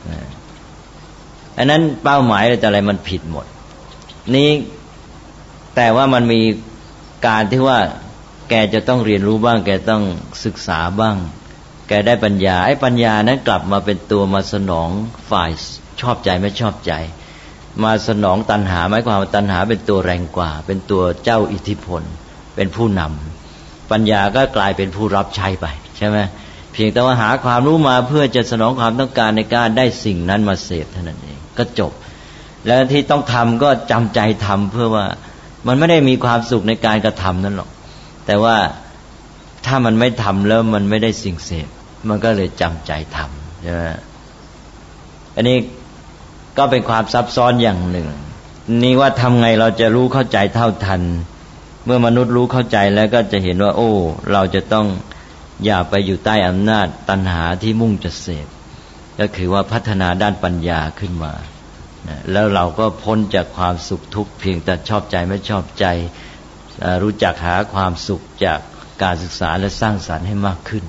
อันนั้นเป้าหมายอะไรมันผิดหมดนี้แต่ว่ามันมีการที่ว่าแกจะต้องเรียนรู้บ้างแกต้องศึกษาบ้างแกได้ปัญญาไอ้ปัญญานั้นกลับมาเป็นตัวมาสนองฝ่ายชอบใจไม่ชอบใจมาสนองตัณหาหมายความว่าตัณหาเป็นตัวแรงกว่าเป็นตัวเจ้าอิทธิพลเป็นผู้นำปัญญาก็กลายเป็นผู้รับใช้ไปใช่ไหมเพียงแต่ว่าหาความรู้มาเพื่อจะสนองความต้องการในการได้สิ่งนั้นมาเสพเท่านั้นเองก็จบแล้วที่ต้องทำก็จำใจทำเพื่อว่ามันไม่ได้มีความสุขในการกระทำนั้นหรอกแต่ว่าถ้ามันไม่ทำแล้วมันไม่ได้สิ่งเสพมันก็เลยจำใจทำใช่ไหมอันนี้ก็เป็นความซับซ้อนอย่างหนึ่งนี่ว่าทำไงเราจะรู้เข้าใจเท่าทันเมื่อมนุษย์รู้เข้าใจแล้วก็จะเห็นว่าเราจะต้องอย่าไปอยู่ใต้อำนาจตัณหาที่มุ่งจะเสพก็คือว่าพัฒนาด้านปัญญาขึ้นมาแล้วเราก็พ้นจากความสุขทุกข์เพียงแต่ชอบใจไม่ชอบใจรู้จักหาความสุขจากการศึกษาและสร้างสรรค์ให้มากขึ้น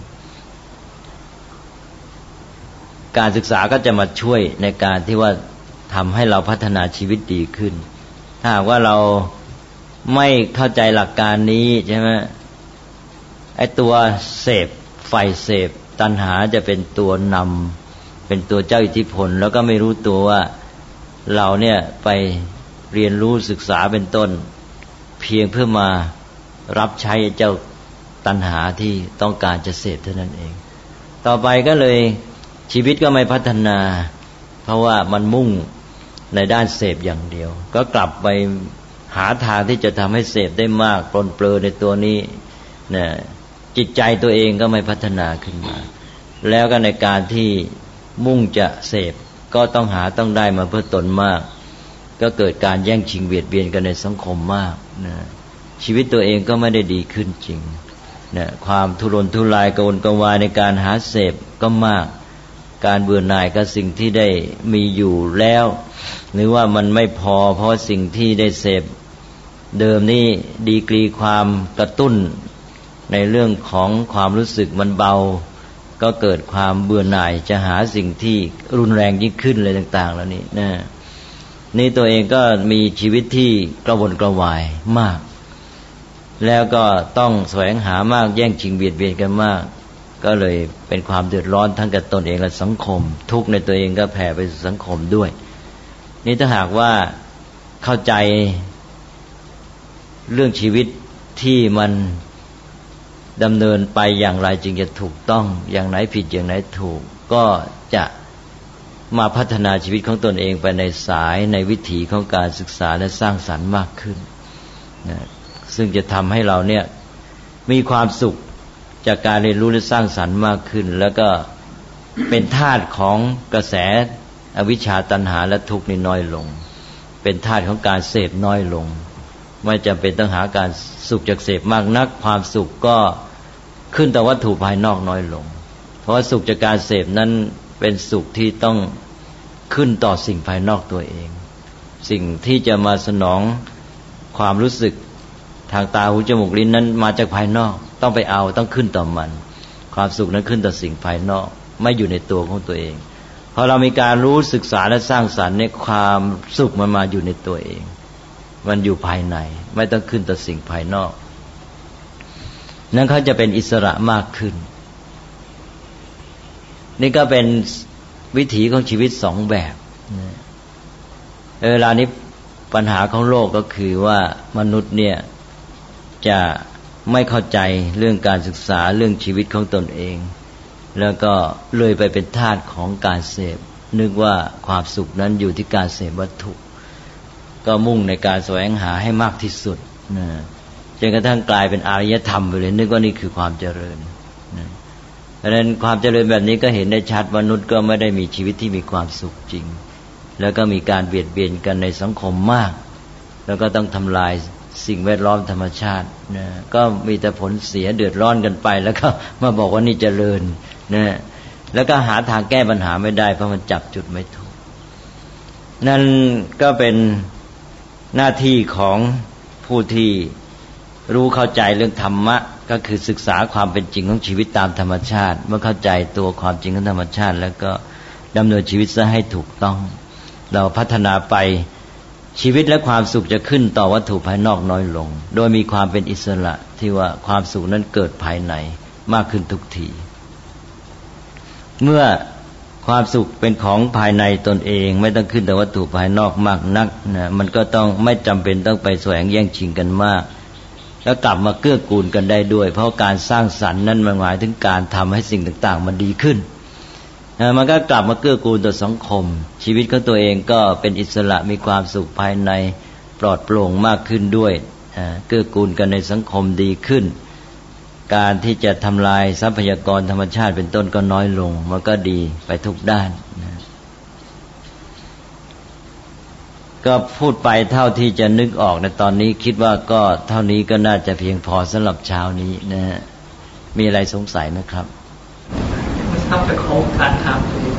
การศึกษาก็จะมาช่วยในการที่ว่าทำให้เราพัฒนาชีวิตดีขึ้นถ้าหากว่าเราไม่เข้าใจหลักการนี้ใช่ไหมไอ้ตัวเสพไฟเสพตัณหาจะเป็นตัวนำเป็นตัวเจ้าอิทธิพลแล้วก็ไม่รู้ตัวว่าเราเนี่ยไปเรียนรู้ศึกษาเป็นต้นเพียงเพื่อมารับใช้เจ้าตัณหาที่ต้องการจะเสพเท่านั้นเองต่อไปก็เลยชีวิตก็ไม่พัฒนาเพราะว่ามันมุ่งในด้านเสพอย่างเดียวก็กลับไปหาทางที่จะทำให้เสพได้มากปลนเปลือในตัวนี้เนี่ยจิตใจตัวเองก็ไม่พัฒนาขึ้นมาแล้วก็ในการที่มุ่งจะเสพก็ต้องหาต้องได้มาเพื่อตนมากก็เกิดการแย่งชิงเบียดเบียนกันในสังคมมากนะชีวิตตัวเองก็ไม่ได้ดีขึ้นจริงนะความทุรนทุรายกระวนกระวายในการหาเสพก็มากการเบื่อหน่ายกับสิ่งที่ได้มีอยู่แล้วหรือว่ามันไม่พอเพราะสิ่งที่ได้เสพเดิมนี่ดีกรีความกระตุ้นในเรื่องของความรู้สึกมันเบาก็เกิดความเบื่อหน่ายจะหาสิ่งที่รุนแรงยิ่งขึ้นอะไรต่างๆแล้วนี่ตัวเองก็มีชีวิตที่กระวนกระวายมากแล้วก็ต้องแสวงหามากแย่งชิงเบียดเบียนกันมากก็เลยเป็นความเดือดร้อนทั้งกับตนเองและสังคมทุกข์ในตัวเองก็แผ่ไปสู่สังคมด้วยนี่ถ้าหากว่าเข้าใจเรื่องชีวิตที่มันดำเนินไปอย่างไรจึงจะถูกต้องอย่างไหนผิดอย่างไหนถูกก็จะมาพัฒนาชีวิตของตนเองไปในสายในวิถีของการศึกษาและสร้างสรรค์มากขึ้นนะซึ่งจะทำให้เราเนี่ยมีความสุขจากการเรียนรู้และสร้างสรรค์มากขึ้นแล้วก็เป็นทาสของกระแสอวิชชาตัณหาและทุกข์นี่น้อยลงเป็นทาสของการเสพน้อยลงไม่จำเป็นต้องหาการสุขจากเสพมากนักความสุขก็ขึ้นแต่วัตถุภายนอกน้อยลงเพราะว่าสุขจากการเสพนั้นเป็นสุขที่ต้องขึ้นต่อสิ่งภายนอกตัวเองสิ่งที่จะมาสนองความรู้สึกทางตาหูจมูกลิ้นนั้นมาจากภายนอกต้องไปเอาต้องขึ้นต่อมันความสุขนั้นขึ้นต่อสิ่งภายนอกไม่อยู่ในตัวของตัวเองพอเรามีการรู้ศึกษาและสร้างสรรค์ในความสุขมันมาอยู่ในตัวเองมันอยู่ภายในไม่ต้องขึ้นต่อสิ่งภายนอกนั้นเขาจะเป็นอิสระมากขึ้นนี่ก็เป็นวิถีของชีวิตสองแบบเวลานี้ปัญหาของโลกก็คือว่ามนุษย์เนี่ยจะไม่เข้าใจเรื่องการศึกษาเรื่องชีวิตของตนเองแล้วก็เลยไปเป็นทาสของการเสพนึกว่าความสุขนั้นอยู่ที่การเสพวัตถุก็มุ่งในการแสวงหาให้มากที่สุดจนกระทั่งกลายเป็นอารยธรรมไปเลยนึกว่านี่คือความเจริญเพราะฉะนั้นความเจริญแบบนี้ก็เห็นได้ชัดมนุษย์ก็ไม่ได้มีชีวิตที่มีความสุขจริงแล้วก็มีการเบียดเบียนกันในสังคมมากแล้วก็ต้องทำลายสิ่งแวดล้อมธรรมชาติก็มีแต่ผลเสียเดือดร้อนกันไปแล้วก็มาบอกว่านี่เจริญแล้วก็หาทางแก้ปัญหาไม่ได้เพราะมันจับจุดไม่ถูกนั่นก็เป็นหน้าที่ของผู้ที่รู้เข้าใจเรื่องธรรมะก็คือศึกษาความเป็นจริงของชีวิตตามธรรมชาติเมื่อเข้าใจตัวความจริงของธรรมชาติแล้วก็ดำเนินชีวิตซะให้ถูกต้องเราพัฒนาไปชีวิตและความสุขจะขึ้นต่อวัตถุภายนอกน้อยลงโดยมีความเป็นอิสระที่ว่าความสุขนั้นเกิดภายในมากขึ้นทุกทีเมื่อความสุขเป็นของภายในตนเองไม่ต้องขึ้นแต่วัตถุภายนอกมากนักนะมันก็ต้องไม่จำเป็นต้องไปแสวงแย่งชิงกันมากแล้วกลับมาเกื้อกูลกันได้ด้วยเพราะการสร้างสรรค์นั้นมันหมายถึงการทำให้สิ่งต่างๆมันดีขึ้นมันก็กลับมาเกื้อกูลต่อสังคมชีวิตของตัวเองก็เป็นอิสระมีความสุขภายในปลอดโปร่งมากขึ้นด้วยเกื้อกูลกันในสังคมดีขึ้นการที่จะทำลายทรัพยากรธรรมชาติเป็นต้นก็น้อยลงมันก็ดีไปทุกด้านก็พูดไปเท่าที่จะนึกออกในตอนนี้คิดว่าก็เท่านี้ก็น่าจะเพียงพอสำหรับเช้านี้นะมีอะไรสงสัยไหมครับไม่ทราบจะขอการถามถึง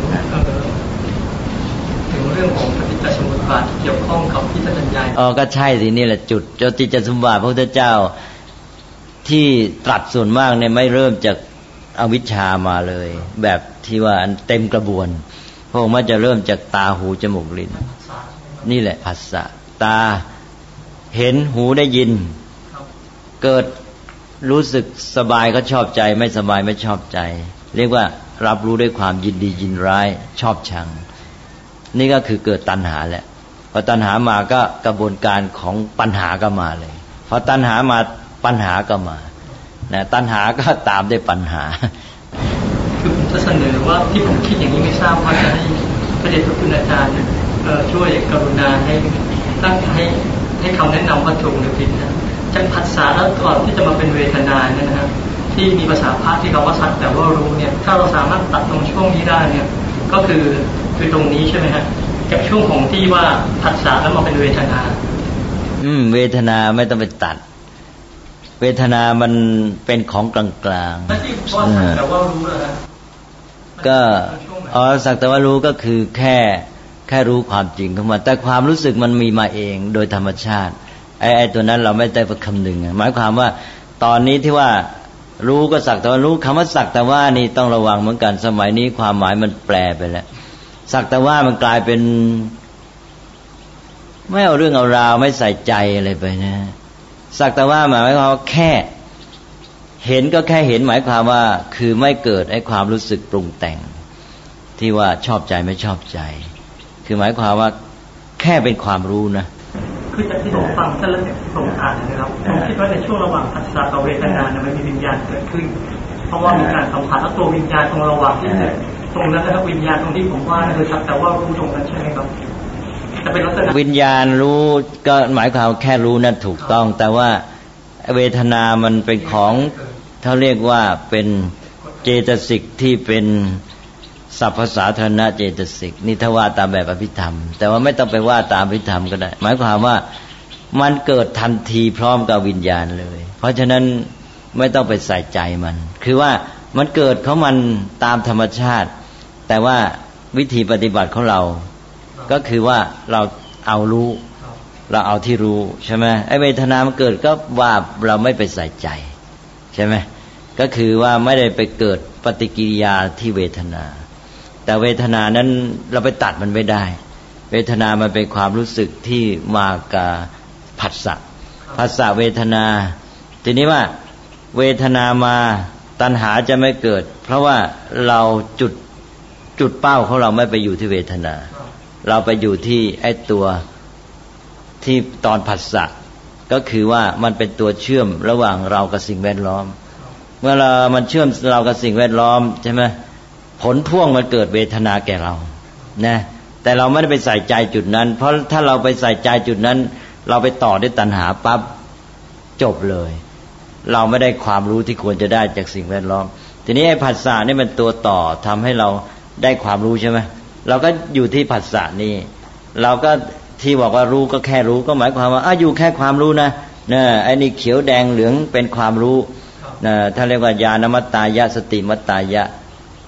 เรื่องของปฏิจจสมุปบาทที่เกี่ยวข้องกับที่ท่านบรรยายก็ใช่สินี่แหละจุดปฏิจจสมุปบาทพระพุทธเจ้าที่ตรัสส่วนมากเนี่ยไม่เริ่มจากอวิชชามาเลยแบบที่ว่าเต็มกระบวนพระองค์จะเริ่มจากตาหูจมูกลิ้นนี่แหละผัสสะตาเห็นหูได้ยินเกิดรู้สึกสบายก็ชอบใจไม่สบายไม่ชอบใจเรียกว่ารับรู้ด้วยความยินดียินร้ายชอบชังนี่ก็คือเกิดตัณหาแหละพอตัณหามาก็กระบวนการของปัญหาก็มาเลยพอตัณหามาปัญหาก็มานะตัณหาก็ตามด้วยปัญหาคือผมจะเสนอว่าที่ผมคิดอย่างนี้ไม่ทราบว่าจะให้พระเดชพระคุณอาจารย์ช่วยกรุณาให้คำแนะนำว่าถูกหรือผิดนะจากผัสสะแล้วก่อนที่จะมาเป็นเวทนาเนี่ยนะครับที่มีภาษาพระที่เราว่าสักแต่ว่ารู้เนี่ยถ้าเราสามารถตัดตรงช่วงนี้ได้เนี่ยก็คือตรงนี้ใช่ไหมฮะกับช่วงของที่ว่าผัสสะแล้วมาเป็นเวทนาเวทนาไม่ต้องไปตัดเวทนามันเป็นของกลางๆไม่ใช่ว่าสักแต่ว่ารู้นะก็สักแต่ว่ารู้ก็คือแค่รู้ความจริงของมันแต่ความรู้สึกมันมีมาเองโดยธรรมชาติไอ้ตัวนั้นเราไม่ได้ไปคำนึงหมายความว่าตอนนี้ที่ว่ารู้ก็สักแต่ว่ารู้คำว่าสักแต่ว่านี่ต้องระวังเหมือนกันสมัยนี้ความหมายมันแปลไปแล้วสักแต่ว่ามันกลายเป็นไม่เอาเรื่องเอาราวไม่ใส่ใจอะไรไปนะสักแต่ว่าหมายความว่าแค่เห็นก็แค่เห็นหมายความว่าคือไม่เกิดไอ้ความรู้สึกปรุงแต่งที่ว่าชอบใจไม่ชอบใจคือหมายความว่าแค่เป็นความรู้นะคือจากที่ผมฟังท่านแล้วผมอ่านนะครับผมคิดว่าในช่วงระหว่างผัสสะกับเวทนาเนี่ยมันมีวิญญาณเกิดขึ้นเพราะว่ามีการสัมผัสแล้วตัววิญญาณตรงระหว่างที่ตรงนั้นนะครับวิญญาณตรงที่ผมว่าคือสักแต่ว่ารู้ตรงนั้นใช่ไหมครับแต่เป็นลักษณะวิญญาณรู้ก็หมายความแค่รู้นั่นถูกต้องแต่ว่าเวทนามันเป็นของเขาเรียกว่าเป็นเจตสิกที่เป็นสัพพสาธารณเจตสิกนี่ถ้าว่าตามแบบอภิธรรมแต่ว่าไม่ต้องไปว่าตามอภิธรรมก็ได้หมายความว่ามันเกิดทันทีพร้อมกับวิญญาณเลยเพราะฉะนั้นไม่ต้องไปใส่ใจมันคือว่ามันเกิดของมันตามธรรมชาติแต่ว่าวิธีปฏิบัติของเราก็คือว่าเราเอารู้เราเอาที่รู้ใช่ไหมไอ้เวทนามันเกิดก็ว่าเราไม่ไปใส่ใจใช่ไหมก็คือว่าไม่ได้ไปเกิดปฏิกิริยาที่เวทนาแต่เวทนานั้นเราไปตัดมันไม่ได้เวทนามันเป็นความรู้สึกที่มากับผัสสะเวทนาทีนี้ว่าเวทนามาตัณหาจะไม่เกิดเพราะว่าเราจุดเป้าของเราไม่ไปอยู่ที่เวทนาเราไปอยู่ที่ไอ้ตัวที่ตอนผัสสะก็คือว่ามันเป็นตัวเชื่อมระหว่างเรากับสิ่งแวดล้อมเมื่อมันเชื่อมเรากับสิ่งแวดล้อมใช่ไหมผลพ่วงมันเกิดเวทนาแก่เรานะแต่เราไม่ได้ไปใส่ใจจุดนั้นเพราะถ้าเราไปใส่ใจจุดนั้นเราไปต่อด้วยตัณหาปั๊บจบเลยเราไม่ได้ความรู้ที่ควรจะได้จากสิ่งแวดล้อมทีนี้ไอ้ผัสสะนี่มันตัวต่อทำให้เราได้ความรู้ใช่ไหมเราก็อยู่ที่ผัสสะนี่เราก็ที่บอกว่ารู้ก็แค่รู้ก็หมายความว่าอยู่แค่ความรู้นะไอ้นี่เขียวแดงเหลืองเป็นความรู้ถ้าเรียกว่าญาณมัตตายะสติมัตตายะ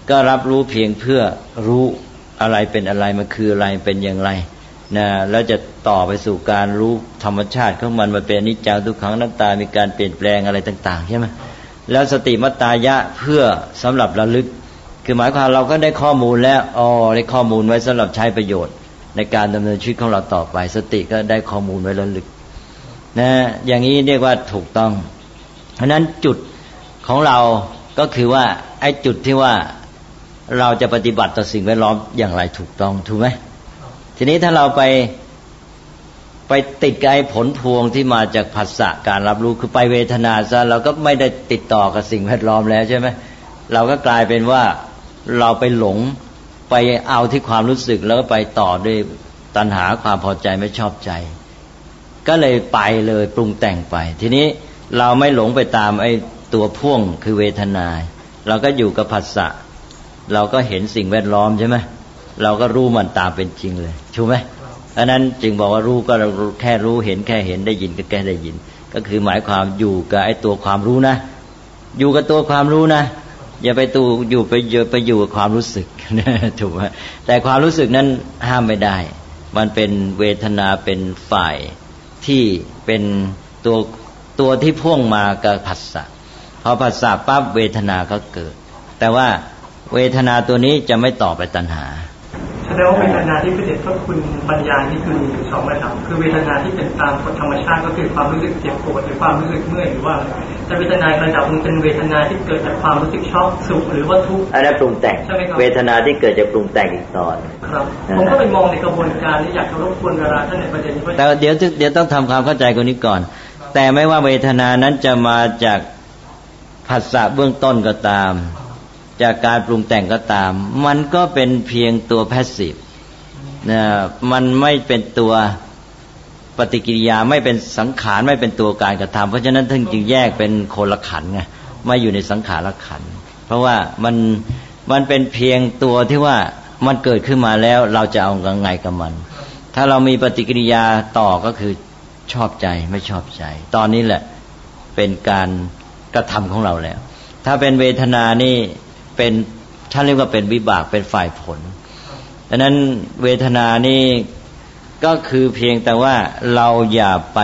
ก็รับรู้เพียงเพื่อรู้อะไรเป็นอะไรมันคืออะไรเป็นอย่างไรนะแล้วจะต่อไปสู่การรู้ธรรมชาติของมันเป็นอนิจจังทุกขังอนัตตามีการเปลี่ยนแปลงอะไรต่างๆใช่ไหมแล้วสติมัตตายะเพื่อสำหรับระลึกคือหมายความเราก็ได้ข้อมูลแล้วได้ข้อมูลไว้สำหรับใช้ประโยชน์ในการดำเนินชีวิตของเราต่อไปสติก็ได้ข้อมูลไว้ระลึกนะอย่างนี้เรียกว่าถูกต้องเพราะนั้นจุดของเราก็คือว่าไอ้จุดที่ว่าเราจะปฏิบัติต่อสิ่งแวดล้อมอย่างไรถูกต้องถูกไหมทีนี้ถ้าเราไปติดกับไอ้ผลพวงที่มาจากผัสสะการรับรู้คือไปเวทนาซะเราก็ไม่ได้ติดต่อกับสิ่งแวดล้อมแล้วใช่ไหมเราก็กลายเป็นว่าเราไปหลงไปเอาที่ความรู้สึกแล้วก็ไปต่อด้วยตัณหาความพอใจไม่ชอบใจก็เลยไปเลยปรุงแต่งไปทีนี้เราไม่หลงไปตามไอ้ตัวพ่วงคือเวทนาเราก็อยู่กับผัสสะเราก็เห็นสิ่งแวดล้อมใช่ไหมเราก็รู้มันตามเป็นจริงเลยถูกไหมอันนั้นจึงบอกว่ารู้ก็แค่รู้เห็นแค่เห็นได้ยินก็แค่ได้ยินก็คือหมายความอยู่กับไอ้ตัวความรู้นะอยู่กับตัวความรู้นะอย่าไปอยู่กับความรู้สึกถูกไหมแต่ความรู้สึกนั้นห้ามไม่ได้มันเป็นเวทนาเป็นฝ่ายที่เป็นตัวที่พ่วงมากับผัสสะพอผัสสะปั๊บเวทนาก็เกิดแต่ว่าเวทนาตัวนี้จะไม่ต่อไปตัณหาแสดงว่าเวทนาที่พระเดชพระคุณบรรยายนี่คือมีอยู่2ระดับคือเวทนาที่เป็นตามกฎธรรมชาติก็คือความรู้สึกเจ็บปวดหรือความรู้สึกเมื่อยหรือว่าแต่เวทนาระดับนึงเป็นเวทนาที่เกิดจากความรู้สึกชอบสุขหรือว่าทุกข์อันนั้นปรุงแต่งเวทนาที่เกิดจากปรุงแต่งอีกตอนครับผมก็ไปมองในกระบวนการนี้อยากจะรบกวนเวลาท่านในประเด็นนี้แต่เดี๋ยวต้องทำความเข้าใจกันนี้ก่อนแต่ไม่ว่าเวทนานั้นจะมาจากผัสสะเบื้องต้นก็ตามจากการปรุงแต่งก็ตามมันก็เป็นเพียงตัวแพสซีฟนะมันไม่เป็นตัวปฏิกิริยาไม่เป็นสังขารไม่เป็นตัวการกระทำเพราะฉะนั้นท่านจึงแยกเป็นคนละขันธ์ไงไม่อยู่ในสังขารขันธ์เพราะว่ามันเป็นเพียงตัวที่ว่ามันเกิดขึ้นมาแล้วเราจะเอาไงกับมันถ้าเรามีปฏิกิริยาต่อก็คือชอบใจไม่ชอบใจตอนนี้แหละเป็นการกระทำของเราแล้วถ้าเป็นเวทนานี่เป็นท่านเรียกว่าเป็นวิบากเป็นฝ่ายผลดังนั้นเวทนานี่ก็คือเพียงแต่ว่าเราอย่าไป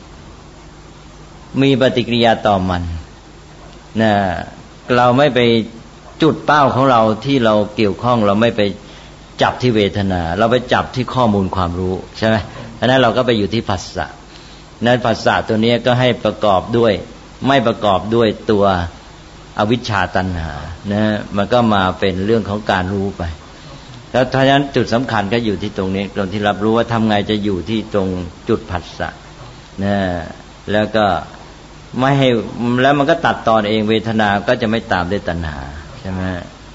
มีปฏิกิริยาต่อมันนะเราไม่ไปจุดเป้าของเราที่เราเกี่ยวข้องเราไม่ไปจับที่เวทนาเราไปจับที่ข้อมูลความรู้ใช่ไหมดังนั้นเราก็ไปอยู่ที่ผัสสะนั้นผัสสะตัวนี้ก็ให้ประกอบด้วยไม่ประกอบด้วยตัวอวิชชาตัณหานะมันก็มาเป็นเรื่องของการรู้ไปแล้วฉะนั้นจุดสำคัญก็อยู่ที่ตรงนี้ตรงที่รับรู้ว่าทำไงจะอยู่ที่ตรงจุดผัสสะนะแล้วก็ไม่ให้แล้วมันก็ตัดตอนเองเวทนาก็จะไม่ตามด้วยตัณหาใช่ไหม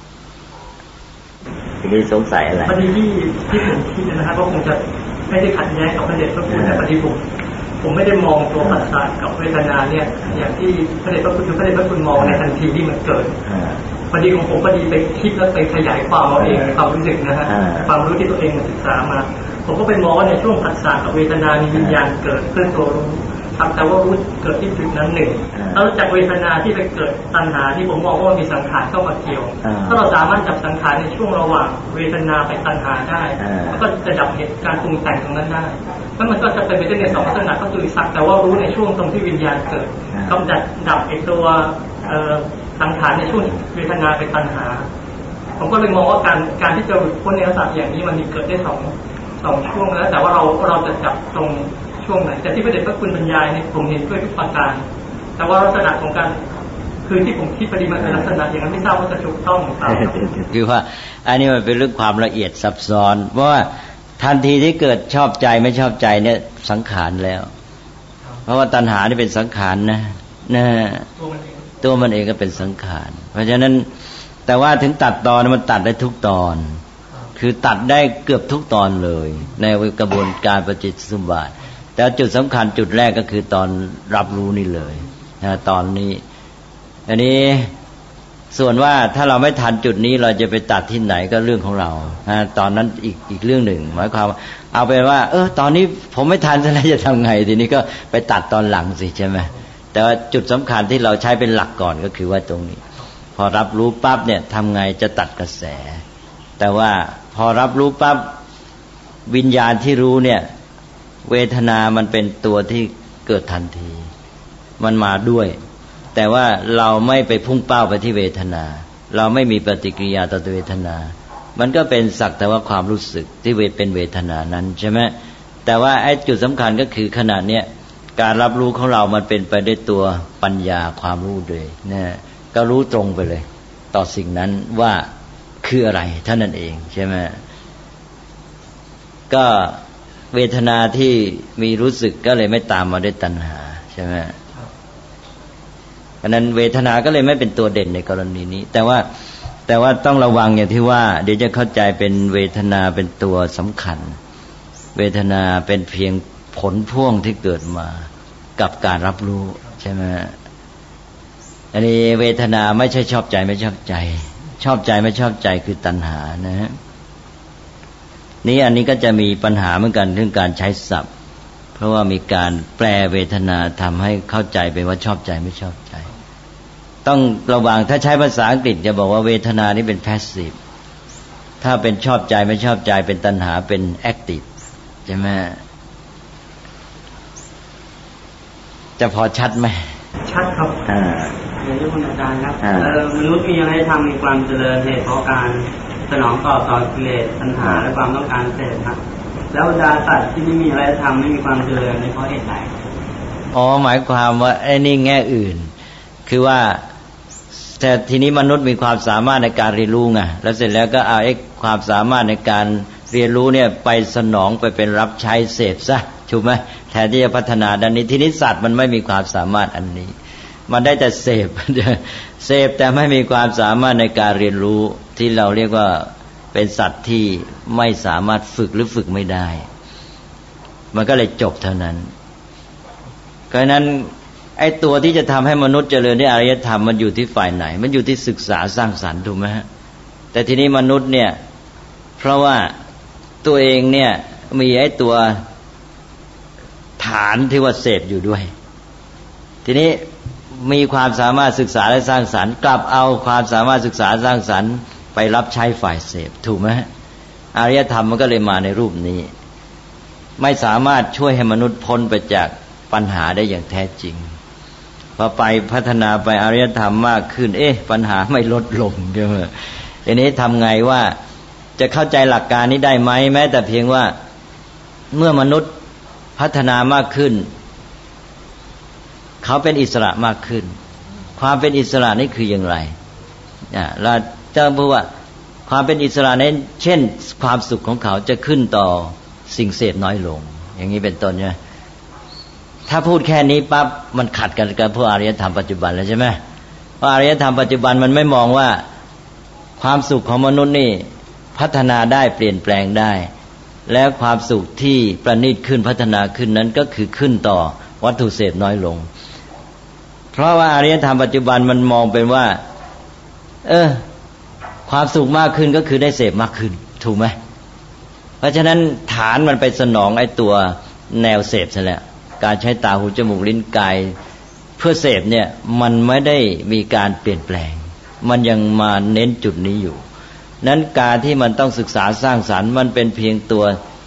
ทีนี้สงสัยอะไรพอดีที่ผมคิดนะครับก็คงจะไม่ได้ขัดแย้งกับพระเดชพระคุณแต่พอดีผมไม่ได้มองตัวผัสสะกับเวทนาเนี่ยอย่างที่พระเดชพระคุณมองในทันทีที่มันเกิดพอดีของผมพอดีไปคิดแล้วไปขยายความเอาเองความรู้สึกนะฮะความรู้ที่ตัวเองศึกษามาผมก็ไปมองว่าในช่วงผัสสะกับเวทนามีวิญญาณเกิดเพื่อตัวรู้แต่ว่ารู้เกิดที่จุดนั้นหนึ่งแล้วจากเวทนาที่ไปเกิดตัณหาที่ผมมองว่ามีสังขารเข้ามาเกี่ยวถ้าเราสามารถจับสังขารในช่วงระหว่างเวทนาไปตัณหาได้แล้วก็จะดับเหตุการปรุงแต่งตรงนั้นได้แล้วมันก็จะเป็นไปได้ใน2ลักษณะก็คือสักแต่ว่ารู้ในช่วงตรงที่วิญญาณเกิดกำจัดดับไอ้ตัวสังขารในช่วงเวทนาไปตัณหาผมก็เลยมองว่าการที่จะหลุดพ้นในลักษณะอย่างนี้มันมีเกิดได้สองช่วงแล้วแต่ว่าเราจะจับตรงช่วงไหนแต่ที่พระเดชพระคุณบรรยายเนี่ยผมเห็นด้วยทุกประการแต่ว่าลักษณะของการคือที่ผมคิดปฏิมาเป็นลักษณะอย่างนั้นไม่ทราบว่าจะถูกต้องหรือเปล่าคือว่าอันนี้มันเป็นเรื่องความละเอียดซับซ้อนเพราะว่าทันทีที่เกิดชอบใจไม่ชอบใจเนี่ยสังขารแล้วเพราะว่าตัณหานี่เป็นสังขารนะตัวมันเองก็เป็นสังขารเพราะฉะนั้นแต่ว่าถึงตัดตอนมันตัดได้ทุกตอนคือตัดได้เกือบทุกตอนเลยในกระบวนการปฏิจจสมุปบาทแต่จุดสำคัญจุดแรกก็คือตอนรับรู้นี่เลยนะตอนนี้อันนี้ส่วนว่าถ้าเราไม่ทันจุดนี้เราจะไปตัดที่ไหนก็เรื่องของเราตอนนั้นอีกเรื่องหนึ่งหมายความเอาไปว่าตอนนี้ผมไม่ทันแล้วจะทำไงทีนี้ก็ไปตัดตอนหลังสิใช่ไหมแต่ว่าจุดสำคัญที่เราใช้เป็นหลักก่อนก็คือว่าตรงนี้พอรับรู้ปั๊บเนี่ยทำไงจะตัดกระแสแต่ว่าพอรับรู้ปั๊บวิญญาณที่รู้เนี่ยเวทนามันเป็นตัวที่เกิดทันทีมันมาด้วยแต่ว่าเราไม่ไปพุ่งเป้าไปที่เวทนาเราไม่มีปฏิกิริยาต่อเวทนามันก็เป็นสักแต่ว่าความรู้สึกที่เป็นเวทนานั้นใช่ไหมแต่ว่าไอ้จุดสำคัญก็คือขณะเนี้ยการรับรู้ของเรามันเป็นไปด้วยตัวปัญญาความรู้เลยนะก็รู้ตรงไปเลยต่อสิ่งนั้นว่าคืออะไรเท่านั้นเองใช่ไหมก็เวทนาที่มีรู้สึกก็เลยไม่ตามมาด้วยตัณหาใช่ไหมเพราะนั้นเวทนาก็เลยไม่เป็นตัวเด่นในกรณีนี้แต่ว่าต้องระวังอย่างที่ว่าเดี๋ยวจะเข้าใจเป็นเวทนาเป็นตัวสำคัญเวทนาเป็นเพียงผลพ่วงที่เกิดมากับการรับรู้ใช่ไหมอันนี้เวทนาไม่ใช่ชอบใจไม่ชอบใจชอบใจไม่ชอบใจคือตัณหานะฮะนี่อันนี้ก็จะมีปัญหาเหมือนกันเรื่องการใช้ศัพท์เพราะว่ามีการแปลเวทนาทำให้เข้าใจไปว่าชอบใจไม่ชอบใจต้องระวังถ้าใช้ภาษาอังกฤษจะบอกว่าเวทนานี่เป็น passive ถ้าเป็นชอบใจไม่ชอบใจเป็นตัณหาเป็น active ใช่ไหมจะพอชัดไหมชัดครับเดี๋ยวคุณอาจารย์ครับมนุษย์มีอะไรทำมีความเจริญเหตุเพราะการสนองตอบต่อกิเลสตัณหาและความต้องการเสพครับแล้วบรรดาสัตว์ที่ไม่มีอะไรทำไม่มีความเจริญนี่เพราะเหตุใดหมายความว่าไอ้นี่แง่อื่นคือว่าแต่ทีนี้มนุษย์มีความสามารถในการเรียนรู้ไงแล้วเสร็จแล้วก็เอาไอ้ความสามารถในการเรียนรู้เนี่ยไปสนองไปเป็นรับใช้เสพซะถูกไหมแทนที่จะพัฒนาด้านนี้ทีนี้สัตว์มันไม่มีความสามารถอันนี้มันได้แต่เสพแต่ไม่มีความสามารถในการเรียนรู้ที่เราเรียกว่าเป็นสัตว์ที่ไม่สามารถฝึกหรือฝึกไม่ได้มันก็เลยจบเท่านั้นเพราะนั้นไอ้ตัวที่จะทำให้มนุษย์เจริญในอารยธรรมมันอยู่ที่ฝ่ายไหนมันอยู่ที่ศึกษาสร้างสรรค์ถูกไหมฮะแต่ทีนี้มนุษย์เนี่ยเพราะว่าตัวเองเนี่ยมีไอ้ตัวฐานที่ว่าเสพอยู่ด้วยทีนี้มีความสามารถศึกษาและสร้างสรรค์กลับเอาความสามารถศึกษาสร้างสรรค์ไปรับใช้ฝ่ายเสพถูกไหมอารยธรรมมันก็เลยมาในรูปนี้ไม่สามารถช่วยให้มนุษย์พ้นไปจากปัญหาได้อย่างแท้จริงพอไปพัฒนาไปอารยธรรมมากขึ้นปัญหาไม่ลดลงใช่ไหมทีนี้ทำไงว่าจะเข้าใจหลักการนี้ได้ไหมแม้แต่เพียงว่าเมื่อมนุษย์พัฒนามากขึ้นเขาเป็นอิสระมากขึ้นความเป็นอิสระนี่คืออย่างไรเราจะพูดว่าความเป็นอิสระนั้นเช่นความสุขของเขาจะขึ้นต่อสิ่งเสพน้อยลงอย่างนี้เป็นต้นใช่ไหมถ้าพูดแค่นี้ปั๊บมันขัดกันกับพวกอารยธรรมปัจจุบันแล้วใช่ไหมเพราะอารยธรรมปัจจุบันมันไม่มองว่าความสุขของมนุษย์นี่พัฒนาได้เปลี่ยนแปลงได้แล้วความสุขที่ประณีตขึ้นพัฒนาขึ้นนั้นก็คือขึ้นต่อวัตถุเสพน้อยลงเพราะว่าอารยธรรมปัจจุบันมันมองเป็นว่าความสุขมากขึ้นก็คือได้เสพมากขึ้นถูกไหมเพราะฉะนั้นฐานมันไปสนองไอ้ตัวแนวเสพซะแล้วการใช้ตาหูจมูกลิ้นกายเพื่อเสพเนี่ยมันไม่ได้มีการเปลี่ยนแปลงมันยังมาเน้นจุดนี้อยู่นั้นการที่มันต้องศึกษาสร้างสรรค์มันเป็นเพียงตัว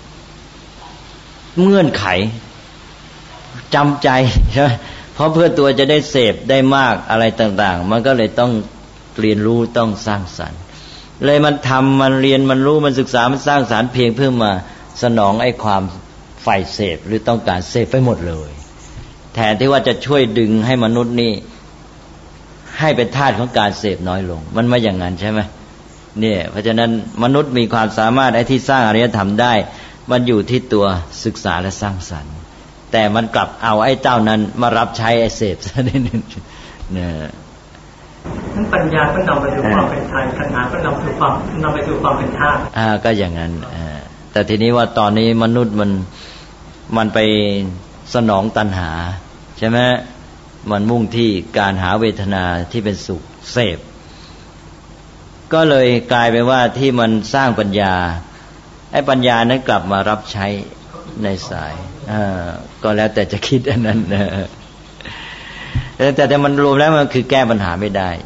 เงื่อนไขจำใจใช่ไหมเพราะเพื่อตัวจะได้เสพได้มากอะไรต่างๆมันก็เลยต้องเรียนรู้ต้องสร้างสรรค์เลยมันทำมันเรียนมันรู้มันศึกษามันสร้างสรรค์เพียงเพื่อมาสนองไอ้ความใฝ่เสพหรือต้องการเสพไปหมดเลยแทนที่ว่าจะช่วยดึงให้มนุษย์นี่ให้เป็นทาสของการเสพน้อยลงมันไม่อย่างนั้นใช่ไหมเนี่ยเพราะฉะนั้นมนุษย์มีความสามารถไอ้ที่สร้างอารยธรรมได้มันอยู่ที่ตัวศึกษาและสร้างสรรค์แต่มันกลับเอาไอ้เจ้านั้นมารับใช้ไอ้เสพซะนิดนึงเนี่ยนั้นปัญญาก็นำไปสู่ความเป็นไทยปัญญาก็นำไปสู่ความเป็นธาตุก็อย่างนั้นแต่ทีนี้ว่าตอนนี้มนุษย์มันไปสนองตัณหาใช่ไหมมันมุ่งที่การหาเวทนาที่เป็นสุขเสพก็เลยกลายเป็นว่าที่มันสร้างปัญญาไอ้ปัญญานั้นกลับมารับใช้ในสายก็แล้วแต่จะคิดอันนั้นนะแต่มันรวมแล้วมันคือแก้ปัญหาไม่ได้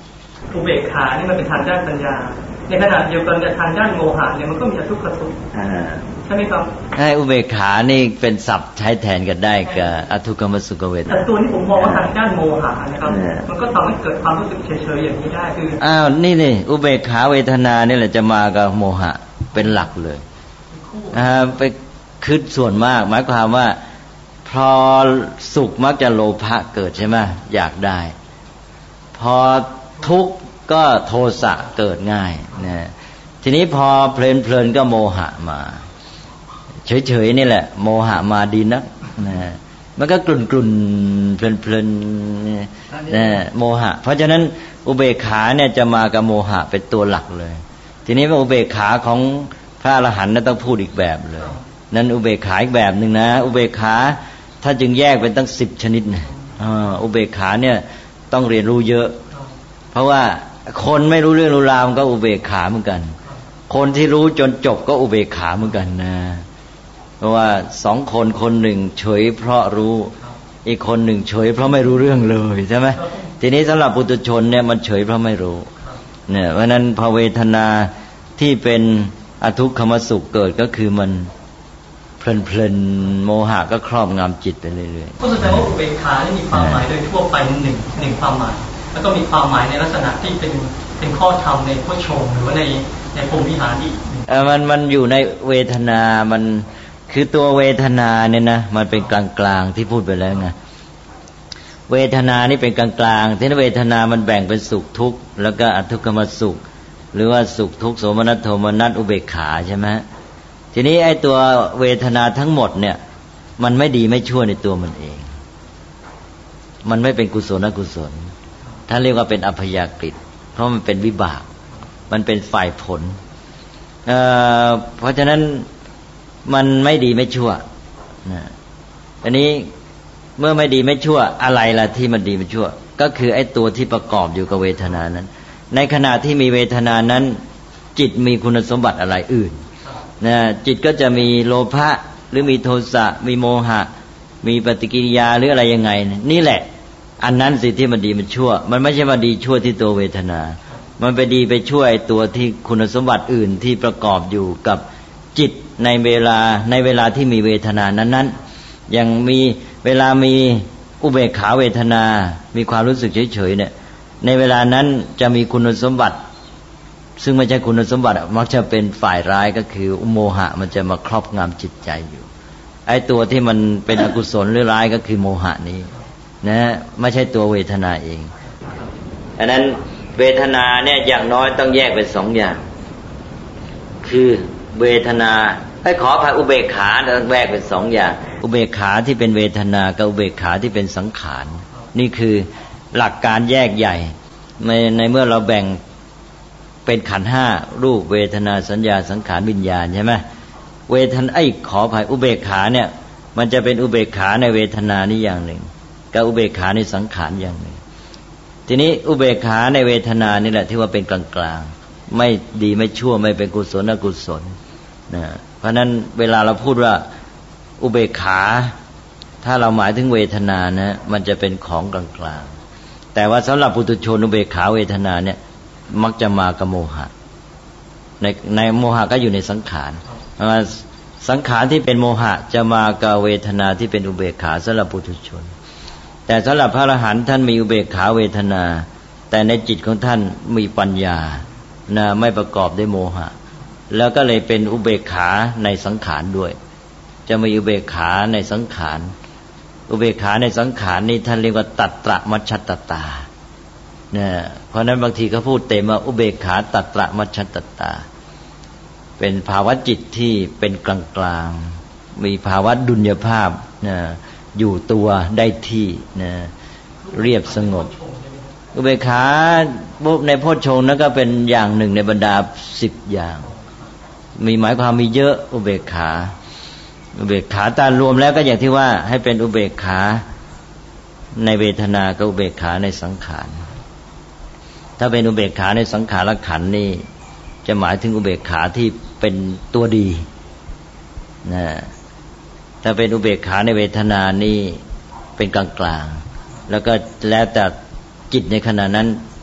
อุเบกขานี่มันเป็นทางด้านปัญญาในขณะเดียวกันแต่ทางด้านโมหะเนี่ยมันก็มีอทุกขสุขใช่ไหมครับอุเบกขานี่เป็นศัพท์ใช้แทนกันได้กับอทุกขมสุขเวทนาแต่ตัวนี้ผมมองว่าทางด้านโมหะนะครับมันก็ทำให้เกิดความรู้สึกเฉยๆอย่างนี้ได้คือนี่อุเบกขาเวทนานี่แหละจะมากับโมหะเป็นหลักเลยไปคิดส่วนมากหมายความว่าพอสุขมักจะโลภะเกิดใช่ไหมอยากได้พอทุกข์ก็โทสะเกิดง่ายนะทีนี้พอเพลินก็โมหะมาเฉยๆนี่แหละโมหะมาดีนักนะมันก็กลุ่นๆเพลินๆนะโมหะเพราะฉะนั้นอุเบกขาเนี่ยจะมากับโมหะเป็นตัวหลักเลยทีนี้ว่าอุเบกขาของพระอรหันต์ต้องพูดอีกแบบเลยนั้นอุเบกขาอีกแบบนึงนะอุเบกขาถ้าจึงแยกเป็นตั้ง10ชนิดนะอุเบกขาเนี่ยต้องเรียนรู้เยอะเพราะว่าคนไม่รู้เรื่องรู้ราวก็อุเบกขาเหมือนกันคนที่รู้จนจบก็อุเบกขาเหมือนกันนะเพราะว่า2คนคนหนึ่งเฉยเพราะรู้อีกคนหนึ่งเฉยเพราะไม่รู้เรื่องเลยใช่ไหมทีนี้สำหรับปุถุชนเนี่ยมันเฉยเพราะไม่รู้เนี่ยเพราะนั้นพอเวทนาที่เป็นอทุกขมสุขเกิดก็คือมันเพลินโมหะก็ครอบงำจิตไปเรื่อยๆก็แสดงว่าอุเบกขานี่มีความหมายโดยทั่วไปหนึ่งความหมายแล้วก็มีความหมายในลักษณะที่เป็นข้อธรรมในโพชฌงค์หรือว่าในพรหมวิหารอีกมันอยู่ในเวทนามันคือตัวเวทนาเนี่ยนะมันเป็นกลางๆที่พูดไปแล้วไงเวทนานี่เป็นกลางๆที่เวทนามันแบ่งเป็นสุขทุกข์แล้วก็อทุกขมสุขหรือว่าสุขทุกข์โสมนัสโทมนัสอุเบกขาใช่ไหมทีนี้ไอ้ตัวเวทนาทั้งหมดเนี่ยมันไม่ดีไม่ชั่วในตัวมันเองมันไม่เป็นกุศลอกุศลท่านเรียกว่าเป็นอัพยากฤิเพราะมันเป็นวิบากมันเป็นฝ่ายผลเพราะฉะนั้นมันไม่ดีไม่ชั่วนะอันนี้เมื่อไม่ดีไม่ชั่วอะไรล่ะที่มันดีไม่ชั่วก็คือไอ้ตัวที่ประกอบอยู่กับเวทนานั้นในขณะที่มีเวทนานั้นจิตมีคุณสมบัติอะไรอื่นนะจิตก็จะมีโลภะหรือมีโทสะมีโมหะมีปฏิกิริยาหรืออะไรยังไงนี่แหละอันนั้นสิที่มันดีมันชั่วมันไม่ใช่ว่าดีชั่วที่ตัวเวทนามันไปดีไปชั่วไอ้ตัวที่คุณสมบัติอื่นที่ประกอบอยู่กับจิตในเวลาที่มีเวทนานั้นๆอย่างมีเวลามีอุเบกขาเวทนามีความรู้สึกเฉยๆเนี่ยในเวลานั้นจะมีคุณสมบัติซึ่งไม่ใช่คุณสมบัติมักจะเป็นฝ่ายร้ายก็คือโมหะมันจะมาครอบงำจิตใจอยู่ไอ้ตัวที่มันเป็นอกุศลหรือร้ายก็คือโมหะนี้นะไม่ใช่ตัวเวทนาเองอันนั้นเวทนาเนี่ยอย่างน้อยต้องแยกเป็น2อย่างคือเวทนาขออภัยอุเบกขาต้องแยกเป็น2อย่างอุเบกขาที่เป็นเวทนากับอุเบกขาที่เป็นสังขารนี่คือหลักการแยกใหญ่ในเมื่อเราแบ่งเป็นขันธ์5รูปเวทนาสัญญาสังขารวิญญาณใช่ไหมเวทนาขออภัยอุเบกขาเนี่ยมันจะเป็นอุเบกขาในเวทนานี่อย่างหนึ่งกับอุเบกขาในสังขารอย่างหนึ่งทีนี้อุเบกขาในเวทนานี่แหละที่ว่าเป็นกลางๆไม่ดีไม่ชั่วไม่เป็นกุศลอกุศลนะเพราะนั้นเวลาเราพูดว่าอุเบกขาถ้าเราหมายถึงเวทนานะมันจะเป็นของกลางๆแต่ว่าสำหรับปุถุชนอุเบกขาเวทนาเนี่ยมักจะมากับโมหะในโมหะก็อยู่ในสังขารสังขารที่เป็นโมหะจะมากับเวทนาที่เป็นอุเบกขาสำหรับปุถุชนแต่สำหรับพระอรหันต์ท่านมีอุเบกขาเวทนาแต่ในจิตของท่านมีปัญญานะไม่ประกอบด้วยโมหะแล้วก็เลยเป็นอุเบกขาในสังขารด้วยจะมีอุเบกขาในสังขารอุเบกขาในสังขารนี่ท่านเรียกว่าตัตตระมัชฌัตตตาเนี่ยเพราะนั้นบางทีเขาพูดเต็มว่าอุเบกขาตัตตระมัชฌัตตตาเป็นภาวะจิตที่เป็นกลางๆมีภาวะดุลยภาพนะอยู่ตัวได้ที่นะเรียบสงบอุเบกขาในโพชฌงค์นั้นก็เป็นอย่างหนึ่งในบรรดา10อย่างมีหมายความมีเยอะอุเบกขาตารวมแล้วก็อย่างที่ว่าให้เป็นอุเบกขาในเวทนากับอุเบกขาในสังขารถ้าเป็นอุเบกขาในสังขารขันธ์นี่จะหมายถึงอุเบกขาที่เป็นตัวดีนะถ้าเป็นอุเบกขาในเวทนานี่เป็นกลางๆแล้วก็แล้วแต่จิตในขณะนั้น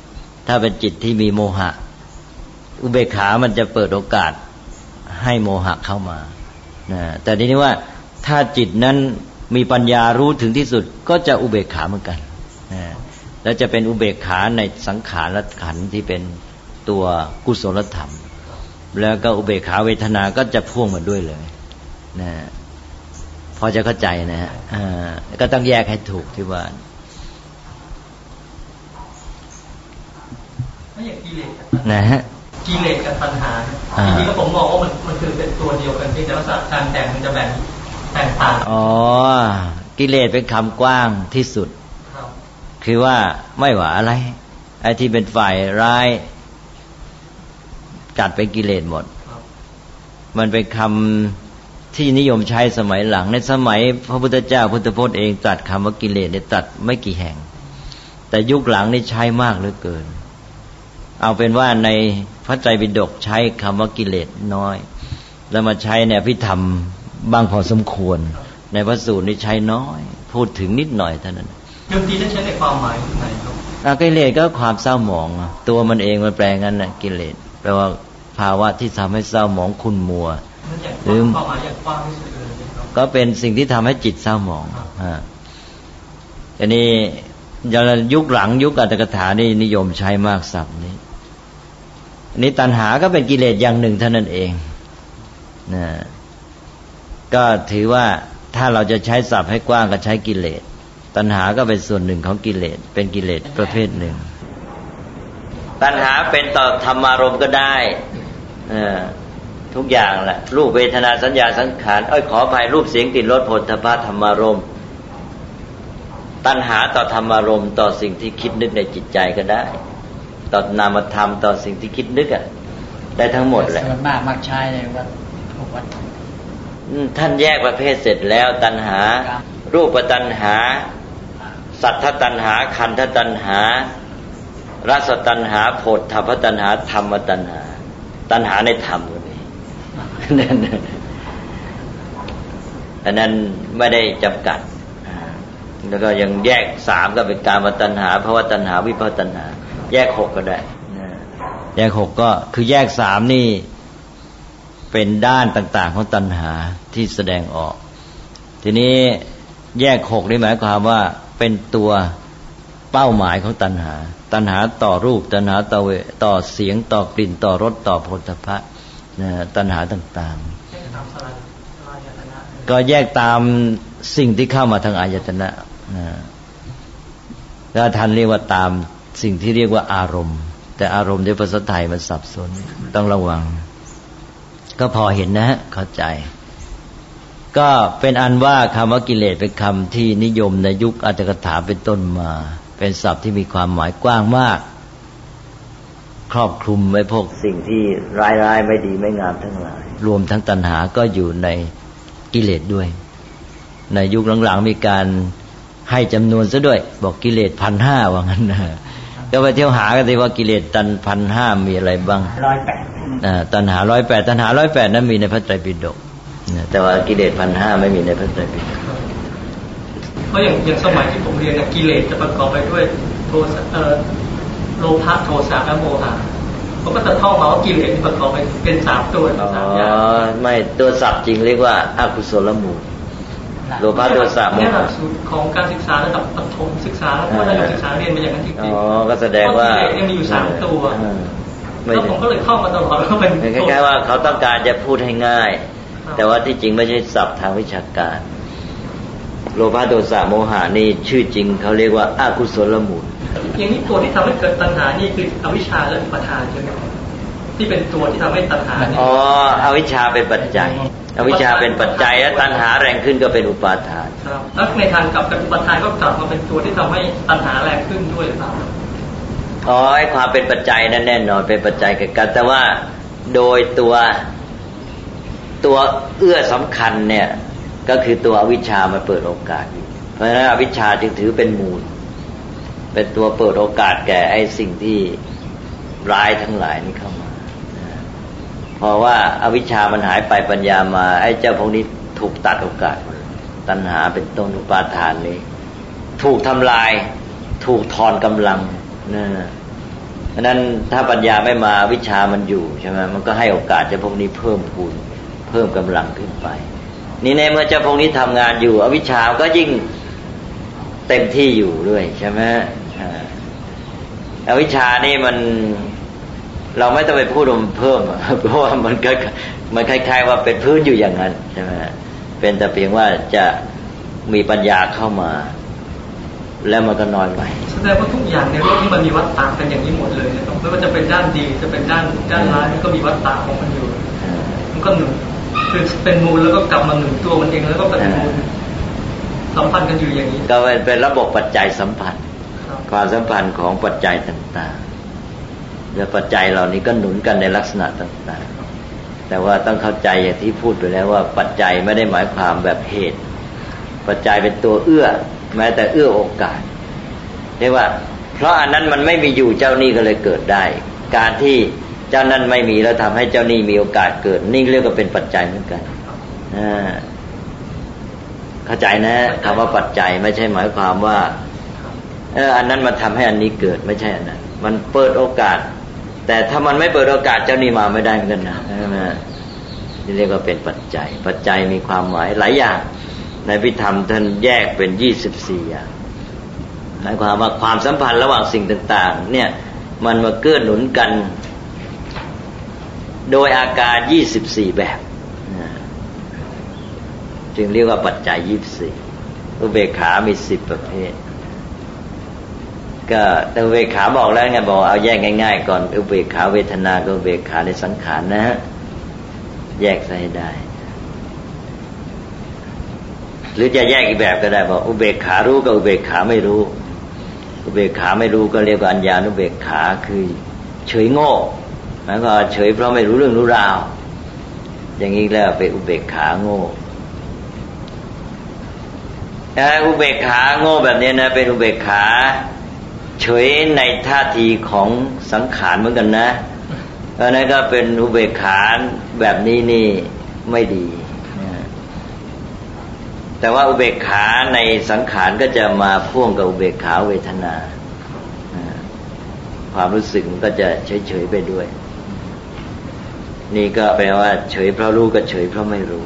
ถ้าเป็นจิตที่มีโมหะอุเบกขามันจะเปิดโอกาสให้โมหะเข้ามานะแต่ทีนี้ว่าถ้าจิตนั้นมีปัญญารู้ถึงที่สุดก็จะอุเบกขาเหมือนกันนะแล้วจะเป็นอุเบกขาในสังขารขันธ์ที่เป็นตัวกุศลธรรมแล้วก็อุเบกขาเวทนาก็จะพ่วงมาด้วยเลยนะพอจะเข้าใจนะฮะก็ต้องแยกให้ถูกที่ว่าไม่อย่างกิเลสนะฮะกิเลสกับตัณหาจริงๆก็ผมมองว่ามันคือเป็นตัวเดียวกันเพียงแต่ว่าการแบ่งมันจะแบ่งแตกต่างกิเลสเป็นคำกว้างที่สุดคือว่าไม่ว่าอะไรไอ้ที่เป็นฝ่ายร้ายจัดเป็นกิเลสหมดมันเป็นคำที่นิยมใช้สมัยหลังในสมัยพระพุทธเจ้าพุทธพจน์เองตรัสคำว่ากิเลสเนี่ยตรัสไม่กี่แห่งแต่ยุคหลังนี่ใช้มากเหลือเกินเอาเป็นว่าในพระไตรปิฎกใช้คำว่ากิเลสน้อยแล้วมาใช้ในอภิธรรมบางพอสมควรในพระสูตรนี่ใช้น้อยพูดถึงนิดหน่อยเท่านั้นบางทีท่านใช้ในความหมายไหนครับกิเลสก็ความเศร้าหมองตัวมันเองมันแปลงั้นน่ะกิเลสแปลว่าภาวะที่ทำให้เศร้าหมองขุ่นมัวหรือความหมายอย่างกว้างที่สุดเลยก็เป็นสิ่งที่ทำให้จิตเศร้าหมองอันนี้ยุคหลังยุคอัตถกถานี่นิยมใช้มากศัพท์นี้อันนี้ตัณหาก็เป็นกิเลสอย่างหนึ่งเท่านั้นเองนะก็ถือว่าถ้าเราจะใช้ศัพท์ให้กว้างก็ใช้กิเลสตัณหาก็เป็นส่วนหนึ่งของกิเลสเป็นกิเลสประเภทหนึ่งตัณหาเป็นต่อธรรมารมณ์ก็ได้ทุกอย่างแหละรูปเวทนาสัญญาสังขารขออภัยรูปเสียงกลิ่นรสโผฏฐัพพะธรรมารมณ์ตัณหาต่อธรรมารมณ์ต่อสิ่งที่คิดนึกในจิตใจก็ได้ต่อนามธรรมต่อสิ่งที่คิดนึกได้ทั้งหมดแหละส่วนมากมักใช้ในวัดท่านแยกประเภทเสร็จแล้วตัณหารูปตัณหาสัทธตัณหาขันธตัณหารสตัณหาโผฏฐัพพตัณหาธรรมตัณหาตัณหาในธรรมนี่อันนั้นไม่ได้จำกัดแล้วก็ยังแยก3ก็เป็นกามตัณหาภวตัณหาวิภวตัณหาแยก6ก็ได้แยก6ก็คือแยก3นี่เป็นด้านต่างๆของตัณหาที่แสดงออกทีนี้แยก6นี่หมายความว่าเป็นตัวเป้าหมายของตัณหาตัณหาต่อรูปตัณหาต่อเสียงต่อกลิ่นต่อรสต่อโผฏฐัพพะตัณหาต่างๆก็แยกตามสิ่งที่เข้ามาทางอายตนะแล้วท่านเรียกว่าตามสิ่งที่เรียกว่าอารมณ์แต่อารมณ์ในภาษาไทยมันสับสนต้องระวังก็พอเห็นนะเข้าใจก็เป็นอันว่าคำว่ากิเลสเป็นคำที่นิยมในยุคอัตถกถาเป็นต้นมาเป็นศัพท์ที่มีความหมายกว้างมากครอบคลุมไว้พวกสิ่งที่ร้ายๆไม่ดีไม่งามทั้งหลายรวมทั้งตัณหาก็อยู่ในกิเลสด้วยในยุคหลังๆมีการให้จำนวนซะด้วยบอกกิเลส 1,500 ว่างั้นนะก็ไปเที่ยวหากันสิว่ากิเลสตัน 1,500 มีอะไรบ้าง108ตัณหา108ตัณหา108นั้นมีในพระไตรปิฎกแต่ว่ากิเลส 1,500 ไม่มีในพระไตรปิฎกเพราะอย่างสมัยที่ผมเรียนกิเลสจะประกอบไปด้วยโลภะโทสะและโมหะผมก็จะท่องมาว่ากิเลสประกอบไปเป็น3ตัว3อย่างไม่ตัวศัพท์จริงเรียกว่าอกุศลมูลโลภะโทสะโมหะของการศึกษาระดับประถมศึกษาแล้วก็ระดับศึกษาเรียนมาอย่างนั้นจริงๆก็แสดงว่ากิเลสมีอยู่3ตัวแล้วผมก็เลยท่องมาตลอดก็เป็นคล้ายๆว่าเขาต้องการจะพูดให้ง่ายแต่ว่าที่จริงไม่ใช่ศัพท์ทางวิชาการโลภะโทสะโมหะนี่ชื่อจริงเขาเรียกว่าอกุศลมูลอย่างนี้ตัวที่ทำให้เกิดตัณหานี่คืออวิชชาและอุปาทานใช่ไหมที่เป็นตัวที่ทำให้ตัณหาอวิชชาเป็นปัจจัยอวิชชาเป็นปัจจัยและตัณหาแรงขึ้นก็เป็นอุปาทานแล้วในทางกลับกับอุปาทานก็กลับมาเป็นตัวที่ทำให้ตัณหาแรงขึ้นด้วยหรือเปล่าไอ้ความเป็นปัจจัยนั้นแน่นอนเป็นปัจจัยกันแต่ว่าโดยตัวเอื้อสำคัญเนี่ยก็คือตัวอวิชชามาเปิดโอกาสเพราะฉะนั้นอวิชชาจึงถือเป็นมูลเป็นตัวเปิดโอกาสแก่ไอ้สิ่งที่ร้ายทั้งหลายนี้เข้ามาเพราะว่าอวิชชามันหายไปปัญญามาไอ้เจ้าพวกนี้ถูกตัดโอกาสตัณหาเป็นต้นอุปาทานนี้ถูกทำลายถูกทอนกำลังฉะนั้นถ้าปัญญาไม่มาวิชามันอยู่ใช่ไหมมันก็ให้โอกาสเจ้าพวกนี้เพิ่มพูนเพิ่มกำลังขึ้นไปนี่ในเมื่อเจ้าพวกนี้ทำงานอยู่อวิชชาก็ยิ่งเต็มที่อยู่ด้วยใช่ไหมอวิชชานี่มันเราไม่ต้องไปพูดมันเพิ่มเพราะว่ามันคล้ายๆว่าเป็นพื้นอยู่อย่างนั้นใช่ไหมเป็นแต่เพียงว่าจะมีปัญญาเข้ามาแล้วมันก็นอนไปแสดงว่าทุกอย่างในโลกนี้มันมีวัฏฏะกันอย่างนี้หมดเลยนะครับไม่ว่าจะเป็นด้านดีจะเป็นด้านร้ายก็มีวัฏฏะของมันอยู่มันก็หนุนคือเป็นมูลแล้วก็กลับมาหนุนตัวมันเองแล้วก็เป็นมูลสัมพันธ์กันอยู่อย่างนี้ก็เป็นระบบปัจจัยสัมพันธ์ความสัมพันธ์ของปัจจัยต่างๆและปัจจัยเหล่านี้ก็หนุนกันในลักษณะต่างๆแต่ว่าต้องเข้าใจอย่างที่พูดไปแล้วว่าปัจจัยไม่ได้หมายความแบบเหตุปัจจัยเป็นตัวเอื้อแม้แต่เอื้อโอกาสเรียกว่าเพราะอันนั้นมันไม่มีอยู่เจ้านี่ก็เลยเกิดได้การที่เจ้านั้นไม่มีแล้วทำให้เจ้านี่มีโอกาสเกิดนี่เรียกว่าเป็นปัจจัยเหมือนกันเข้าใจนะคำว่าปัจจัยไม่ใช่หมายความว่าอันนั้นมันทำให้อันนี้เกิดไม่ใช่อันนั้นมันเปิดโอกาสแต่ถ้ามันไม่เปิดโอกาสเจ้านี่มาไม่ได้เหมือนกันนะนี่เรียกว่าเป็นปัจจัยปัจจัยมีความหมายหลายอย่างในพิธรรมท่านแยกเป็น24อย่างหมายความว่าความสัมพันธ์ระหว่างสิ่งต่างๆเนี่ยมันมาเกื้อหนุนกันโดยอาการ24แบบจึงเรียกว่าปัจจัย24อุเบกขามี10ประเภทก็แต่อุเบกขาบอกแล้วไงบอกเอาแยกง่ายๆก่อนอุเบกขาเวทนากับอุเบกขาในสังขารนะฮะแยกให้ได้หรือจะแยกอีกแบบก็ได้บอกอุเบกขารู้กับอุเบกขาไม่รู้อุเบกขาไม่รู้ก็เรียกว่าอัญญานุเบกขาคือเฉยโง่แล้วก็เฉยเพราะไม่รู้เรื่องรู้ราวอย่างนี้แล้วเป็นอุเบกขาโง่แต่อุเบกขาโง่แบบนี้นะเป็นอุเบกขาเฉยในท่าทีของสังขารเหมือนกันนะเพราะนั้นก็เป็นอุเบกขาแบบนี้นี่ไม่ดีแต่ว่าอุเบกขาในสังขารก็จะมาพ่วงกับอุเบกขาเวทนาความรู้สึกมันก็จะเฉยๆไปด้วยนี่ก็แปลว่าเฉยเพราะรู้กับเฉยเพราะไม่รู้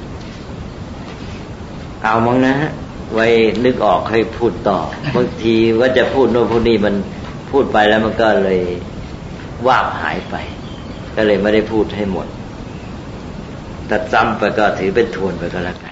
เอามั้งนะไว้นึกออกให้พูดต่อบางทีว่าจะพูดโน่นพูดนี่มันพูดไปแล้วมันก็เลยว่างหายไปก็เลยไม่ได้พูดให้หมดแต่จำไปก็ถือเป็นทวนไปก็แล้วกัน